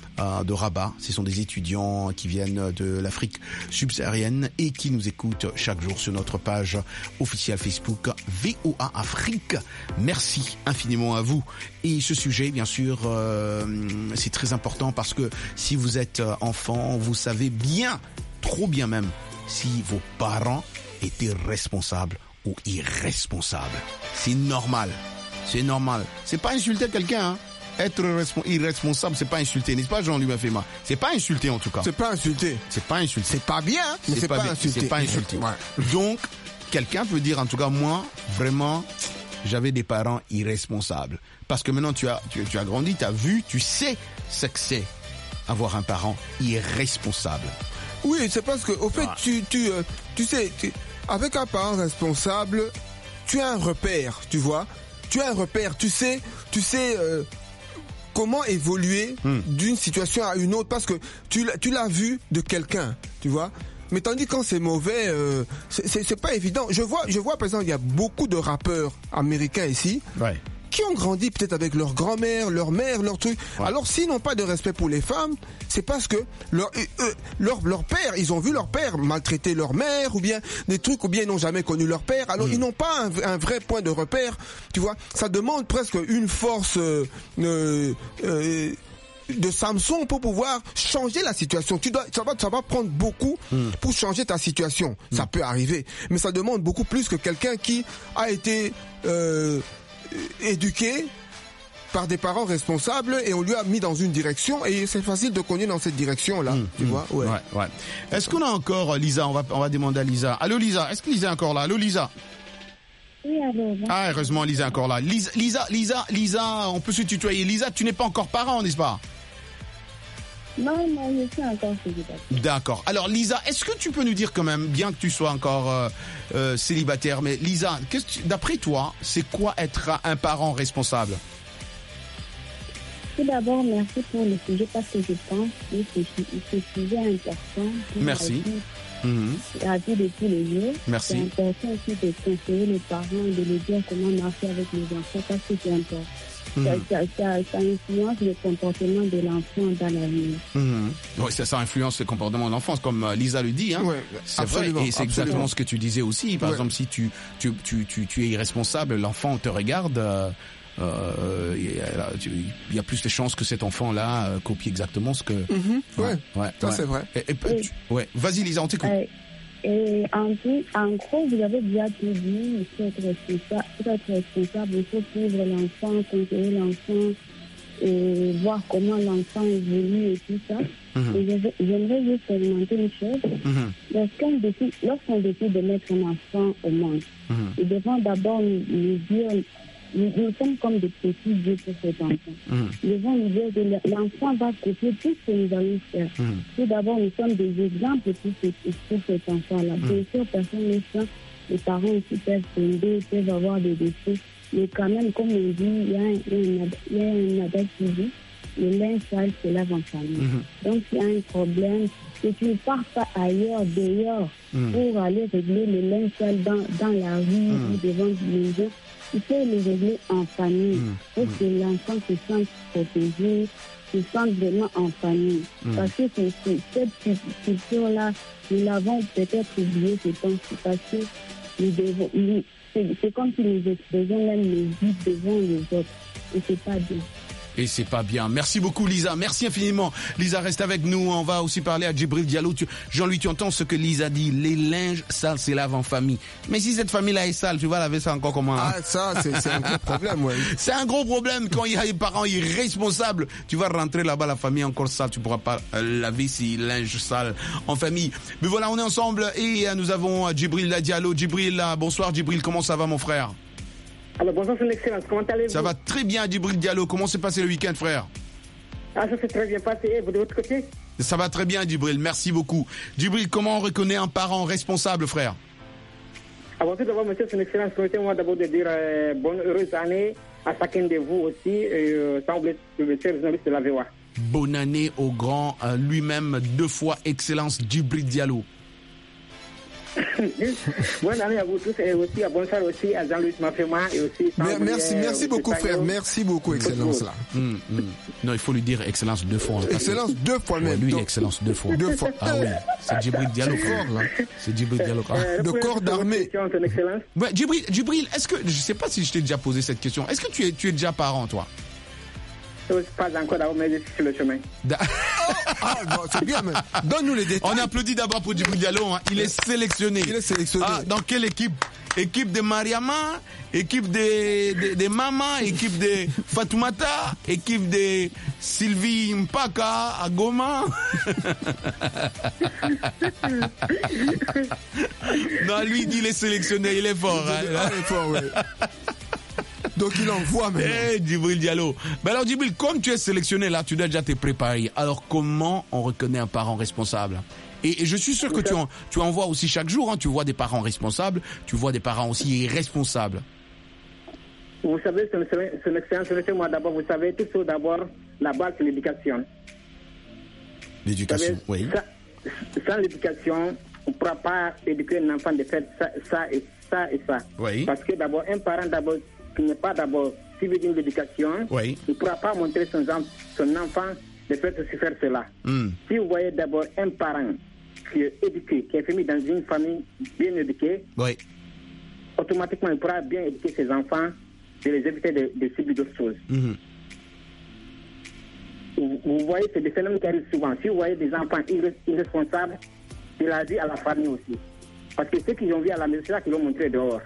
de Rabat. Ce sont des étudiants qui viennent de l'Afrique subsaharienne et qui nous écoutent chaque jour sur notre page officielle Facebook VOA Afrique. Merci infiniment à vous. Et ce sujet, bien sûr, c'est très important parce que si vous êtes enfant, vous savez bien, trop bien même, si vos parents étaient responsables ou irresponsables. C'est normal. C'est normal. C'est pas insulter quelqu'un, hein. Être irresponsable, c'est pas insulter, n'est-ce pas, Jean-Louis Mafema? C'est pas insulter, en tout cas. C'est pas insulter. C'est pas insulter. C'est pas bien, mais c'est pas insulter. C'est pas insulter. Ouais. Donc, quelqu'un peut dire, en tout cas, moi, vraiment, j'avais des parents irresponsables. Parce que maintenant, tu as grandi, tu as vu, tu sais ce que c'est avoir un parent irresponsable. Oui, c'est parce que, au fait, tu sais, avec un parent responsable, tu as un repère, tu vois. Tu as un repère, tu sais comment évoluer d'une situation à une autre parce que tu l'as vu de quelqu'un, tu vois. Mais tandis quand c'est mauvais, c'est pas évident. Je vois par exemple, il y a beaucoup de rappeurs américains ici. Ouais. Qui ont grandi peut-être avec leur grand-mère, leur mère, leur truc. Ouais. Alors s'ils n'ont pas de respect pour les femmes, c'est parce que leur père, ils ont vu leur père maltraiter leur mère ou bien des trucs, ou bien ils n'ont jamais connu leur père. Alors ils n'ont pas un vrai point de repère, tu vois. Ça demande presque une force de Samson pour pouvoir changer la situation. Ça va prendre beaucoup pour changer ta situation. Ça peut arriver, mais ça demande beaucoup plus que quelqu'un qui a été éduqué par des parents responsables et on lui a mis dans une direction et c'est facile de conduire dans cette direction-là, tu vois. Ouais. Est-ce qu'on a encore Lisa? On va demander à Lisa. Allô Lisa, est-ce que Lisa est encore là? Allô Lisa? Oui, allô. Ah, heureusement Lisa est encore là. Lisa, on peut se tutoyer. Lisa, tu n'es pas encore parent, n'est-ce pas? Non, je suis encore célibataire. D'accord. Alors Lisa, est-ce que tu peux nous dire quand même, bien que tu sois encore célibataire, mais Lisa, d'après toi, c'est quoi être un parent responsable? Tout d'abord, merci pour le sujet parce que je pense que c'est sujet important. Merci. La vie de tous les jours. Merci. C'est important aussi de conseiller les parents et de les dire comment marcher avec les enfants parce que c'est important. Ça influence le comportement de l'enfant dans la vie. Oui, ça influence le comportement de l'enfant, comme Lisa le dit. Hein. Ouais, c'est vrai, et c'est exactement ce que tu disais aussi. Par exemple, si tu es irresponsable, l'enfant te regarde, il y a plus de chances que cet enfant-là copie exactement ce que... Ça c'est vrai. Vas-y Lisa, on t'écoute. Et en gros, vous avez déjà tout dit, il faut être responsable, il faut suivre l'enfant, conseiller l'enfant, et voir comment l'enfant évolue et tout ça. Et j'aimerais juste augmenter une chose. Lorsqu'on décide de mettre un enfant au monde, nous devons d'abord nous dire, nous sommes comme des petits dieux pour cet enfant. Nous devons nous dire que l'enfant va copier tout ce que nous allons faire. Tout d'abord, nous sommes des exemples pour cet enfant-là. Bien sûr, personne n'est sain. Les parents aussi peuvent tomber, peuvent avoir des défauts. Mais quand même, comme on dit, il y a un adage qui dit, le linge sale se lave en famille. Donc, s'il y a un problème, que tu ne pars pas ailleurs, dehors, pour aller régler le linge sale dans la rue ou devant les maison, il faut le régler en famille pour que l'enfant se sente protégé, se sente vraiment en famille. Parce que cette culture-là, nous l'avons peut-être oublié ce temps-ci parce que c'est comme si nous exposons même les vies devant les autres. Et c'est pas bien. Et c'est pas bien. Merci beaucoup Lisa, merci infiniment. Lisa, reste avec nous, on va aussi parler à Djibril Diallo. Jean-Louis, tu entends ce que Lisa dit, les linges sales se lavent en famille. Mais si cette famille-là est sale, tu vas laver ça encore comment? Ah ça, c'est un gros problème, ouais. C'est un gros problème quand il y a des parents irresponsables. Tu vas rentrer là-bas, la famille encore sale, tu pourras pas laver ces linges sales en famille. Mais voilà, on est ensemble et nous avons Djibril Diallo. Djibril, bonsoir Djibril, comment ça va mon frère? Alors bonsoir, c'est une excellence. Comment allez-vous? Ça va très bien, Djibril Diallo. Comment s'est passé le week-end, frère? Ah, ça s'est très bien passé. Et vous de votre côté? Ça va très bien, Djibril. Merci beaucoup. Djibril, comment on reconnaît un parent responsable, frère? Avant tout d'abord, monsieur, c'est une excellence. Permettez-moi d'abord de dire bonne heureuse année à chacun de vous aussi. Et sans oublier le journaliste de la VOA. Bonne année au grand lui-même, 2 fois excellence, Djibril Diallo. Bonne année à vous tous et aussi bonsoir aussi à Jean-Louis Mafema et aussi. Merci beaucoup, frère. Merci beaucoup, Excellence. Là. Non, il faut lui dire Excellence 2 fois. Excellence 2 fois même. Lui, Excellence 2 fois. 2 fois. Ah oui, c'est Djibril Diallo. C'est Djibril Diallo. De corps d'armée. Ouais, Djibril, est-ce que, je sais pas si je t'ai déjà posé cette question, est-ce que tu es déjà parent, toi? Pas encore d'abord, mais je suis sur le chemin. Bon, c'est bien, mais donne-nous les détails. On applaudit d'abord pour Djibril Diallo, hein. Il est sélectionné. Dans quelle équipe? Équipe de Mariama, équipe de Mama, équipe de Fatoumata, équipe de Sylvie Mpaka à Goma. Non, lui, il est sélectionné, il est fort. Hein. Il est fort, oui. Donc il envoie maintenant. Djibril Diallo. Ben alors Djibril, comme tu es sélectionné là, tu dois déjà te préparer. Alors comment on reconnaît un parent responsable? Et je suis sûr que tu en vois aussi chaque jour. Hein. Tu vois des parents responsables, tu vois des parents aussi irresponsables. Vous savez, c'est une expérience. Moi d'abord, vous savez, tout ça d'abord, la base c'est l'éducation. L'éducation, oui. Sans l'éducation, on ne pourra pas éduquer un enfant de faire ça et ça et ça. Oui. Parce que d'abord, un parent d'abord qui n'est pas d'abord suivi d'une éducation, oui, il ne pourra pas montrer son enfant de faire ceci, faire cela. Si vous voyez d'abord un parent qui est éduqué, qui est mis dans une famille bien éduquée, oui, automatiquement il pourra bien éduquer ses enfants, de les éviter de subir d'autres choses. Vous voyez, c'est des phénomènes qui arrivent souvent. Si vous voyez des enfants irresponsables, il a dit à la famille aussi. Parce que ceux qui ont vu à la maison, c'est là qu'ils l'ont montré dehors.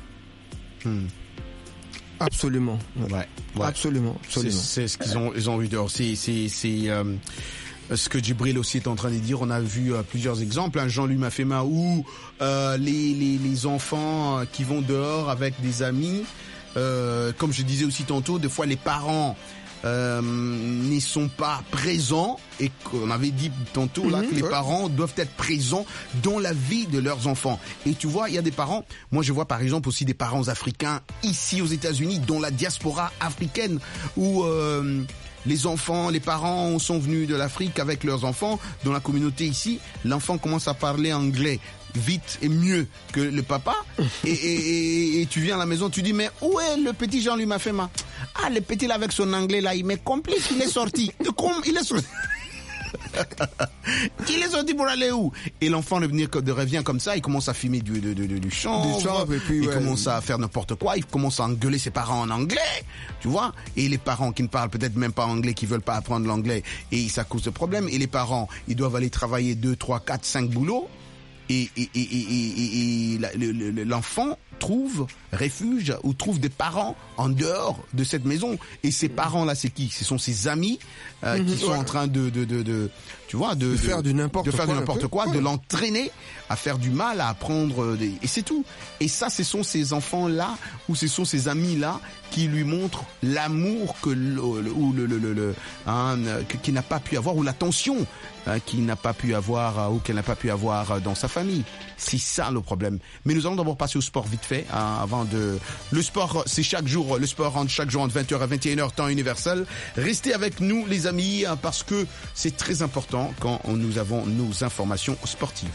Absolument. Ouais. Absolument. C'est ce qu'ils ont vu dehors. C'est ce que Djibril aussi est en train de dire. On a vu plusieurs exemples. Hein. Jean-Louis Mafema où les enfants qui vont dehors avec des amis, comme je disais aussi tantôt, des fois les parents n'y sont pas présents, et qu'on avait dit tantôt là que les parents doivent être présents dans la vie de leurs enfants. Et tu vois, il y a des parents, moi je vois par exemple aussi des parents africains ici aux États-Unis, dans la diaspora africaine, où les parents sont venus de l'Afrique avec leurs enfants, dans la communauté ici, l'enfant commence à parler anglais vite et mieux que le papa, et tu viens à la maison, tu dis mais où est le petit Jean-Louis Mafema? Ah, le petit là avec son anglais là, il me complique, il est sorti. Il est sorti. Il est sorti pour aller où? Et l'enfant revient comme ça, il commence à fumer du chanvre, et puis, il commence à faire n'importe quoi, il commence à engueuler ses parents en anglais, tu vois, et les parents qui ne parlent peut-être même pas anglais, qui veulent pas apprendre l'anglais, et ça cause de problème, et les parents, ils doivent aller travailler 2, 3, 4, 5 boulots, et l'enfant trouve refuge ou trouve des parents en dehors de cette maison. Et ces parents-là, c'est qui? Ce sont ses amis qui sont en train de faire du n'importe quoi, de l'entraîner à faire du mal, à apprendre et c'est tout. Et ça, ce sont ces enfants-là ou ce sont ces amis-là qui lui montrent l'amour qu'il n'a pas pu avoir, ou l'attention qu'il n'a pas pu avoir ou qu'elle n'a pas pu avoir dans sa famille. C'est ça le problème. Mais nous allons d'abord passer au sport vite fait, avant de... Le sport, c'est chaque jour, le sport rentre chaque jour entre 20h et 21h, temps universel. Restez avec nous, les amis, parce que c'est très important quand nous avons nos informations sportives.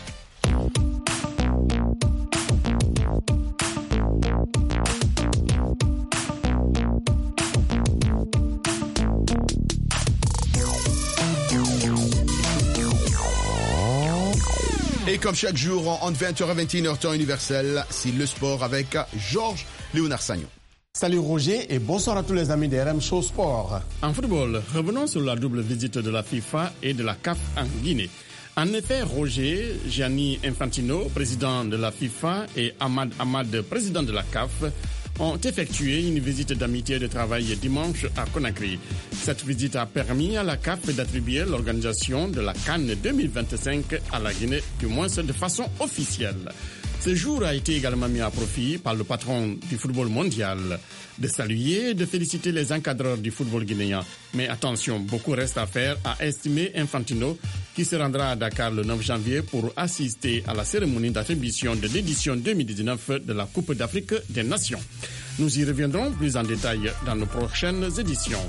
Et comme chaque jour, entre 20h et 21h, temps universel, c'est le sport avec Georges Léonard Sagnon. Salut Roger et bonsoir à tous les amis de RM Show Sport. En football, revenons sur la double visite de la FIFA et de la CAF en Guinée. En effet, Roger, Gianni Infantino, président de la FIFA, et Ahmad, président de la CAF, ont effectué une visite d'amitié et de travail dimanche à Conakry. Cette visite a permis à la CAF d'attribuer l'organisation de la CAN 2025 à la Guinée, du moins de façon officielle. Ce jour a été également mis à profit par le patron du football mondial de saluer et de féliciter les encadreurs du football guinéen. Mais attention, beaucoup reste à faire, a estimé Infantino, qui se rendra à Dakar le 9 janvier pour assister à la cérémonie d'attribution de l'édition 2019 de la Coupe d'Afrique des Nations. Nous y reviendrons plus en détail dans nos prochaines éditions.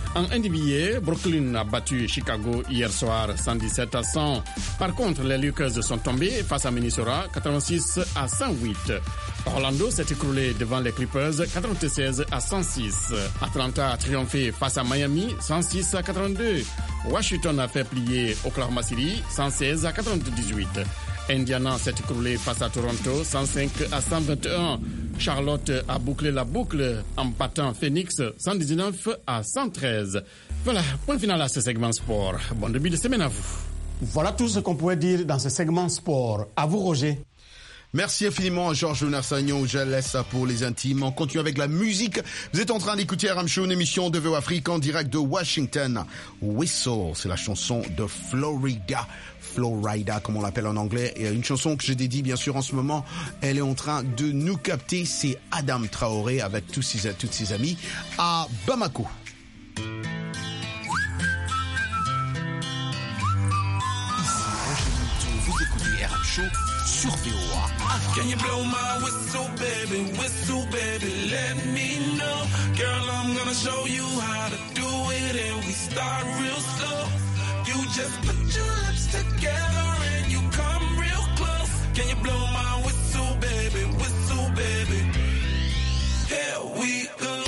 En NBA, Brooklyn a battu Chicago hier soir 117-100. Par contre, les Lakers sont tombés face à Minnesota 86-108. Orlando s'est écroulé devant les Clippers 96-106. Atlanta a triomphé face à Miami 106-82. Washington a fait plier Oklahoma City 116-98. Indiana s'est écroulé face à Toronto 105-121. Charlotte a bouclé la boucle en battant Phoenix 119-113. Voilà, point final à ce segment sport. Bon début de semaine à vous. Voilà tout ce qu'on pouvait dire dans ce segment sport. À vous, Roger. Merci infiniment à Georges Narsagnon. Je laisse ça pour les intimes. On continue avec la musique. Vous êtes en train d'écouter RM Show, une émission de VO Afrique en direct de Washington. Whistle, c'est la chanson de Florida. Florida, comme on l'appelle en anglais. Et une chanson que je dédie bien sûr en ce moment. Elle est en train de nous capter. C'est Adam Traoré avec tous ses amis à Bamako. Vous écoutez RM Show sur VOA. Can you blow my whistle, baby, let me know. Girl, I'm gonna show you how to do it and we start real slow. You just put your lips together and you come real close. Can you blow my whistle, baby, here we go.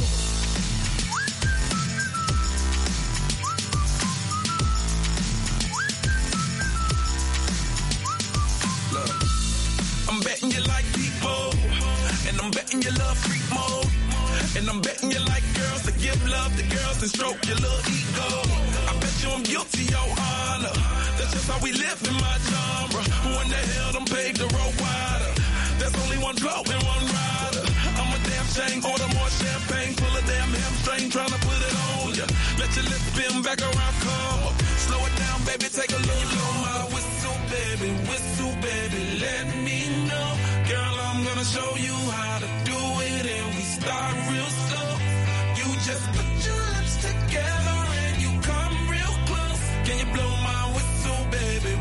I'm betting you like people, and I'm betting you love freak mode, and I'm betting you like girls to give love to girls and stroke your little ego. I bet you I'm guilty, your honor. That's just how we live in my genre. Who in the hell done paved the road wider? There's only one blow and one rider. I'm a damn shame, order more champagne, pull a damn hamstring, trying to put it on ya. Let your lips spin back around, come up. Slow it down, baby, take a little blow my whistle, baby, let me know. Girl, I'm gonna show you how to do it and we start real slow. You just put your lips together and you come real close. Can you blow my whistle, baby,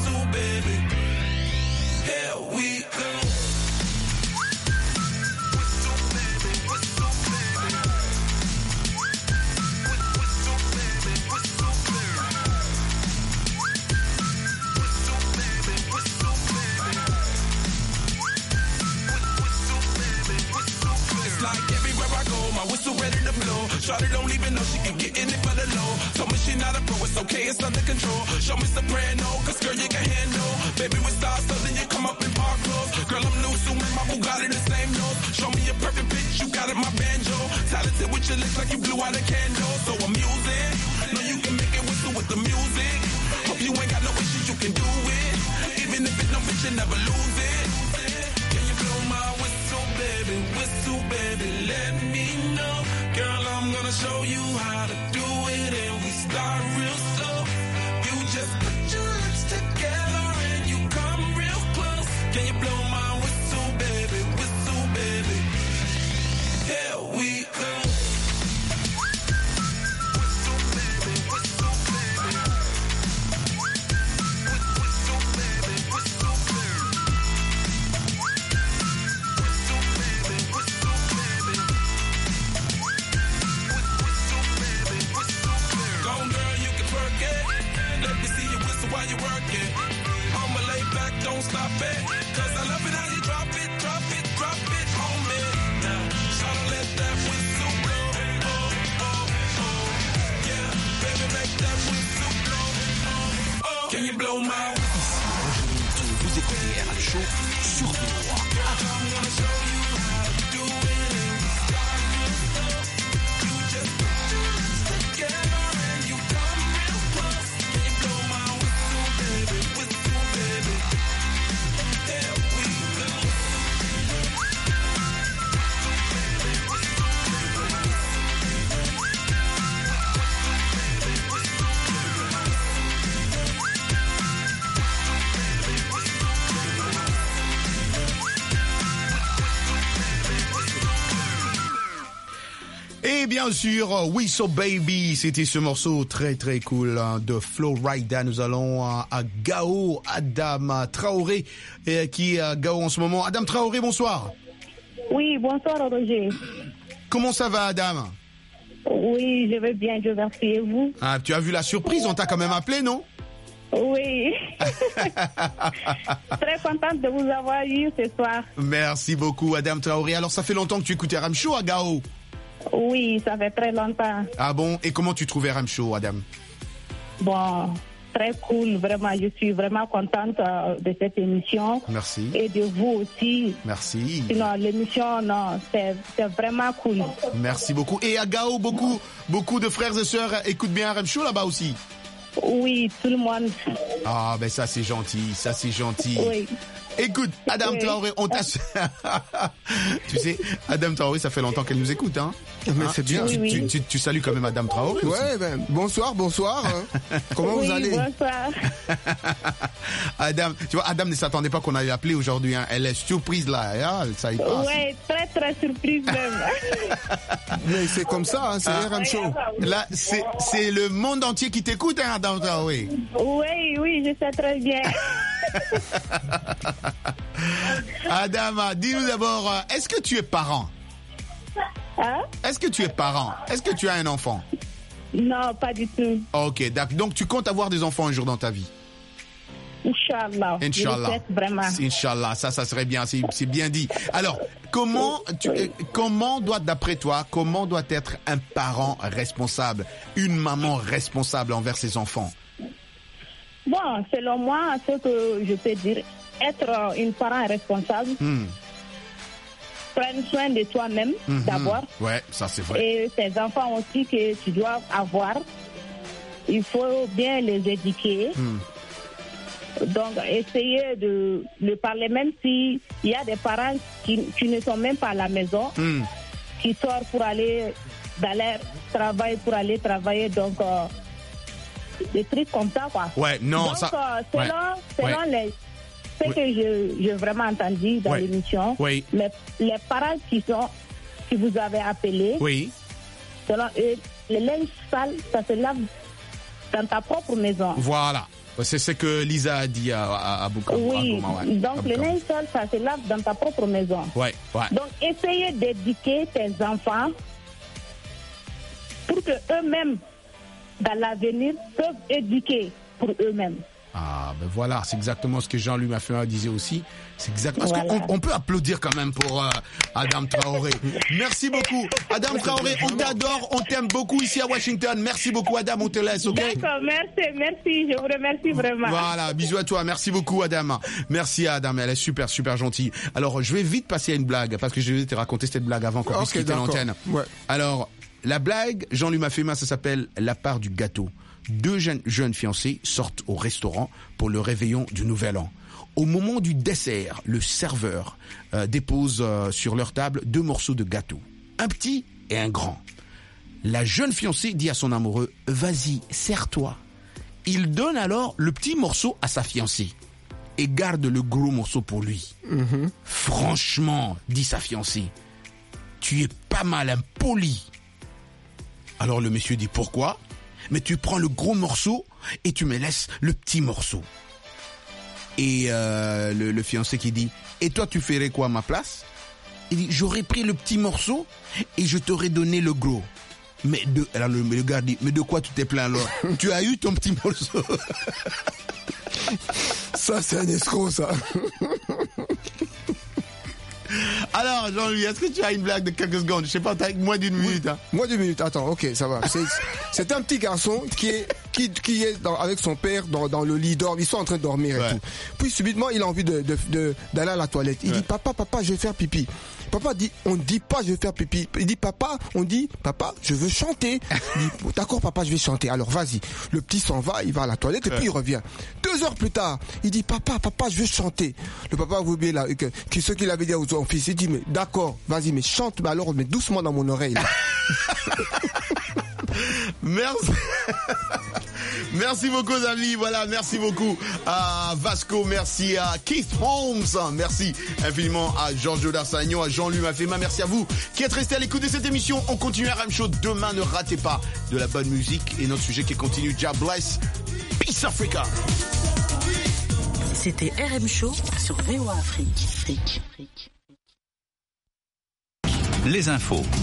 here we go. Whistle ready to blow. Shawty don't even know she can get in it for the low. Told me she not a pro, it's okay, it's under control. Show me soprano, cause girl you can handle. Baby with stars, so then you come up in park clothes. Girl I'm new, so my Bugatti the same nose. Show me a perfect pitch, you got it, my banjo. Talented with your lips like you blew out a candle. So I'm using, know you can make it whistle with the music. Hope you ain't got no issues, you can do it. Even if it don't fit, you never lose it. Can you blow my whistle, baby, let me know. Girl, I'm gonna show you how to do it and we start real slow. You just put your lips together and you come real close. Can you blow my whistle, baby, here we go. While you working, I'ma lay back, don't stop it. Cause I love it how you drop it on me. Now, try to let that whistle blow. Yeah, baby, make that whistle blow. Can you blow my whistle? Vous écoutez RM Show sur VOA. I'm gonna show you how to do it and we start real slow. You just put your lips together and you come real close. Can you blow my whistle, baby, there we go. Et bien sûr, Whistle Baby, c'était ce morceau très très cool de Florida. Nous allons à Gao, Adam Traoré, qui est à Gao en ce moment. Adam Traoré, bonsoir. Oui, bonsoir Roger. Comment ça va, Adam? Oui, je vais bien, je vous remercie. Et vous? Ah, tu as vu la surprise, on t'a quand même appelé, non? Oui. Très contente de vous avoir eu ce soir. Merci beaucoup, Adam Traoré. Alors, ça fait longtemps que tu écoutes RM Show à Gao? Oui, ça fait très longtemps. Ah bon? Et comment tu trouves RM Show, Adam? Bon, très cool, vraiment. Je suis vraiment contente de cette émission. Merci. Et de vous aussi. Merci. Sinon, l'émission, non, c'est vraiment cool. Merci beaucoup. Et à Gao, beaucoup de frères et sœurs écoutent bien RM Show là-bas aussi? Oui, tout le monde. Ah, ben ça c'est gentil, Oui. Écoute, Adam Traoré, on t'a... Tu sais, Adam Traoré, ça fait longtemps qu'elle nous écoute, hein? Mais c'est bien. Tu salues quand même Adam Traoré aussi. Ouais, ben, bonsoir. Comment vous allez? Bonsoir. Adam, tu vois, Adam ne s'attendait pas qu'on allait l'appeler aujourd'hui, hein. Elle est surprise là, hein, ça y passe. Ouais, très très surprise même. Mais c'est comme ça, hein, c'est RM Show. Là, c'est le monde entier qui t'écoute, hein, Adam Traoré. Oui, je sais très bien. Adam, dis-nous d'abord, est-ce que tu es parent? Hein? Est-ce que tu es parent? Est-ce que tu as un enfant? Non, pas du tout. Ok, d'accord. Donc tu comptes avoir des enfants un jour dans ta vie? Inch'Allah. Inch'Allah. Vraiment. Inch'Allah, ça serait bien, c'est bien dit. Alors, comment doit, d'après toi, comment doit être un parent responsable, une maman responsable envers ses enfants? Bon, selon moi, ce que je peux dire, être une parent responsable, prendre soin de toi-même d'abord. Ouais, ça c'est vrai. Et tes enfants aussi que tu dois avoir, il faut bien les éduquer. Donc, essayer de parler, même s'il y a des parents qui ne sont même pas à la maison, qui sortent pour aller dans leur travail, pour aller travailler, donc des trucs comme ça, quoi. Ouais, non, donc, ça... selon ce que j'ai vraiment entendu dans l'émission, les parents qui vous avez appelés, selon eux, le linge sale, ça se lave dans ta propre maison. Voilà. C'est ce que Lisa a dit à Bukavu. Oui, donc le linge sale, ça se lave dans ta propre maison. Donc, essayez d'éduquer tes enfants pour que eux-mêmes, dans l'avenir, peuvent éduquer pour eux-mêmes. Ah, ben voilà, c'est exactement ce que Jean-Louis Mafféma disait aussi. C'est exactement. Est-ce qu'on peut applaudir quand même pour Adam Traoré? Merci beaucoup. Adam Traoré, on t'adore, on t'aime beaucoup ici à Washington. Merci beaucoup, Adam, on te laisse, ok? D'accord, merci, je vous remercie vraiment. Voilà, bisous à toi, merci beaucoup, Adam. Merci à Adam, elle est super, super gentille. Alors, je vais vite passer à une blague, parce que je vais te raconter cette blague avant qu'on puisse quitter l'antenne. Ouais. Alors, la blague, Jean-Louis Mafféma, ça s'appelle la part du gâteau. Deux jeunes fiancés sortent au restaurant pour le réveillon du Nouvel An. Au moment du dessert, le serveur dépose sur leur table 2 morceaux de gâteau, un petit et un grand. La jeune fiancée dit à son amoureux « Vas-y, sers-toi ». Il donne alors le petit morceau à sa fiancée et garde le gros morceau pour lui. Franchement, dit sa fiancée, tu es pas mal impoli. Alors le monsieur dit « Pourquoi ? Mais tu prends le gros morceau et tu me laisses le petit morceau. » Et le fiancé qui dit « Et toi, tu ferais quoi à ma place ?» Il dit « J'aurais pris le petit morceau et je t'aurais donné le gros. » Alors le gars dit « Mais de quoi tu t'es plaint alors ? Tu as eu ton petit morceau. » Ça, c'est un escroc, ça. Alors, Jean-Louis, est-ce que tu as une blague de quelques secondes? Je sais pas, t'as moins d'une minute. Hein. Moins d'une minute, attends, ok, ça va. C'est un petit garçon qui est avec son père dans le lit d'or. Ils sont en train de dormir et tout. Puis subitement, il a envie d'aller à la toilette. Il dit, papa, je vais faire pipi. Papa dit, on dit pas je vais faire pipi. Il dit, papa, on dit, papa, je veux chanter. Il dit, d'accord, papa, je vais chanter. Alors vas-y. Le petit s'en va, il va à la toilette et puis il revient. 2 heures plus tard, il dit, papa, je veux chanter. Le papa a oublié ce qu'il avait dit à son fils. Il dit, mais d'accord, vas-y, mais chante, mais alors, mais doucement dans mon oreille. Merci. Merci beaucoup, amis. Voilà, merci beaucoup à Vasco, merci à Keith Holmes, merci infiniment à Georges Dassagnon, à Jean-Louis Mafféma, merci à vous qui êtes restés à l'écoute de cette émission. On continue RM Show demain, ne ratez pas de la bonne musique et notre sujet qui continue. God bless. Peace Africa. C'était RM Show sur VOA Afrique. Les infos.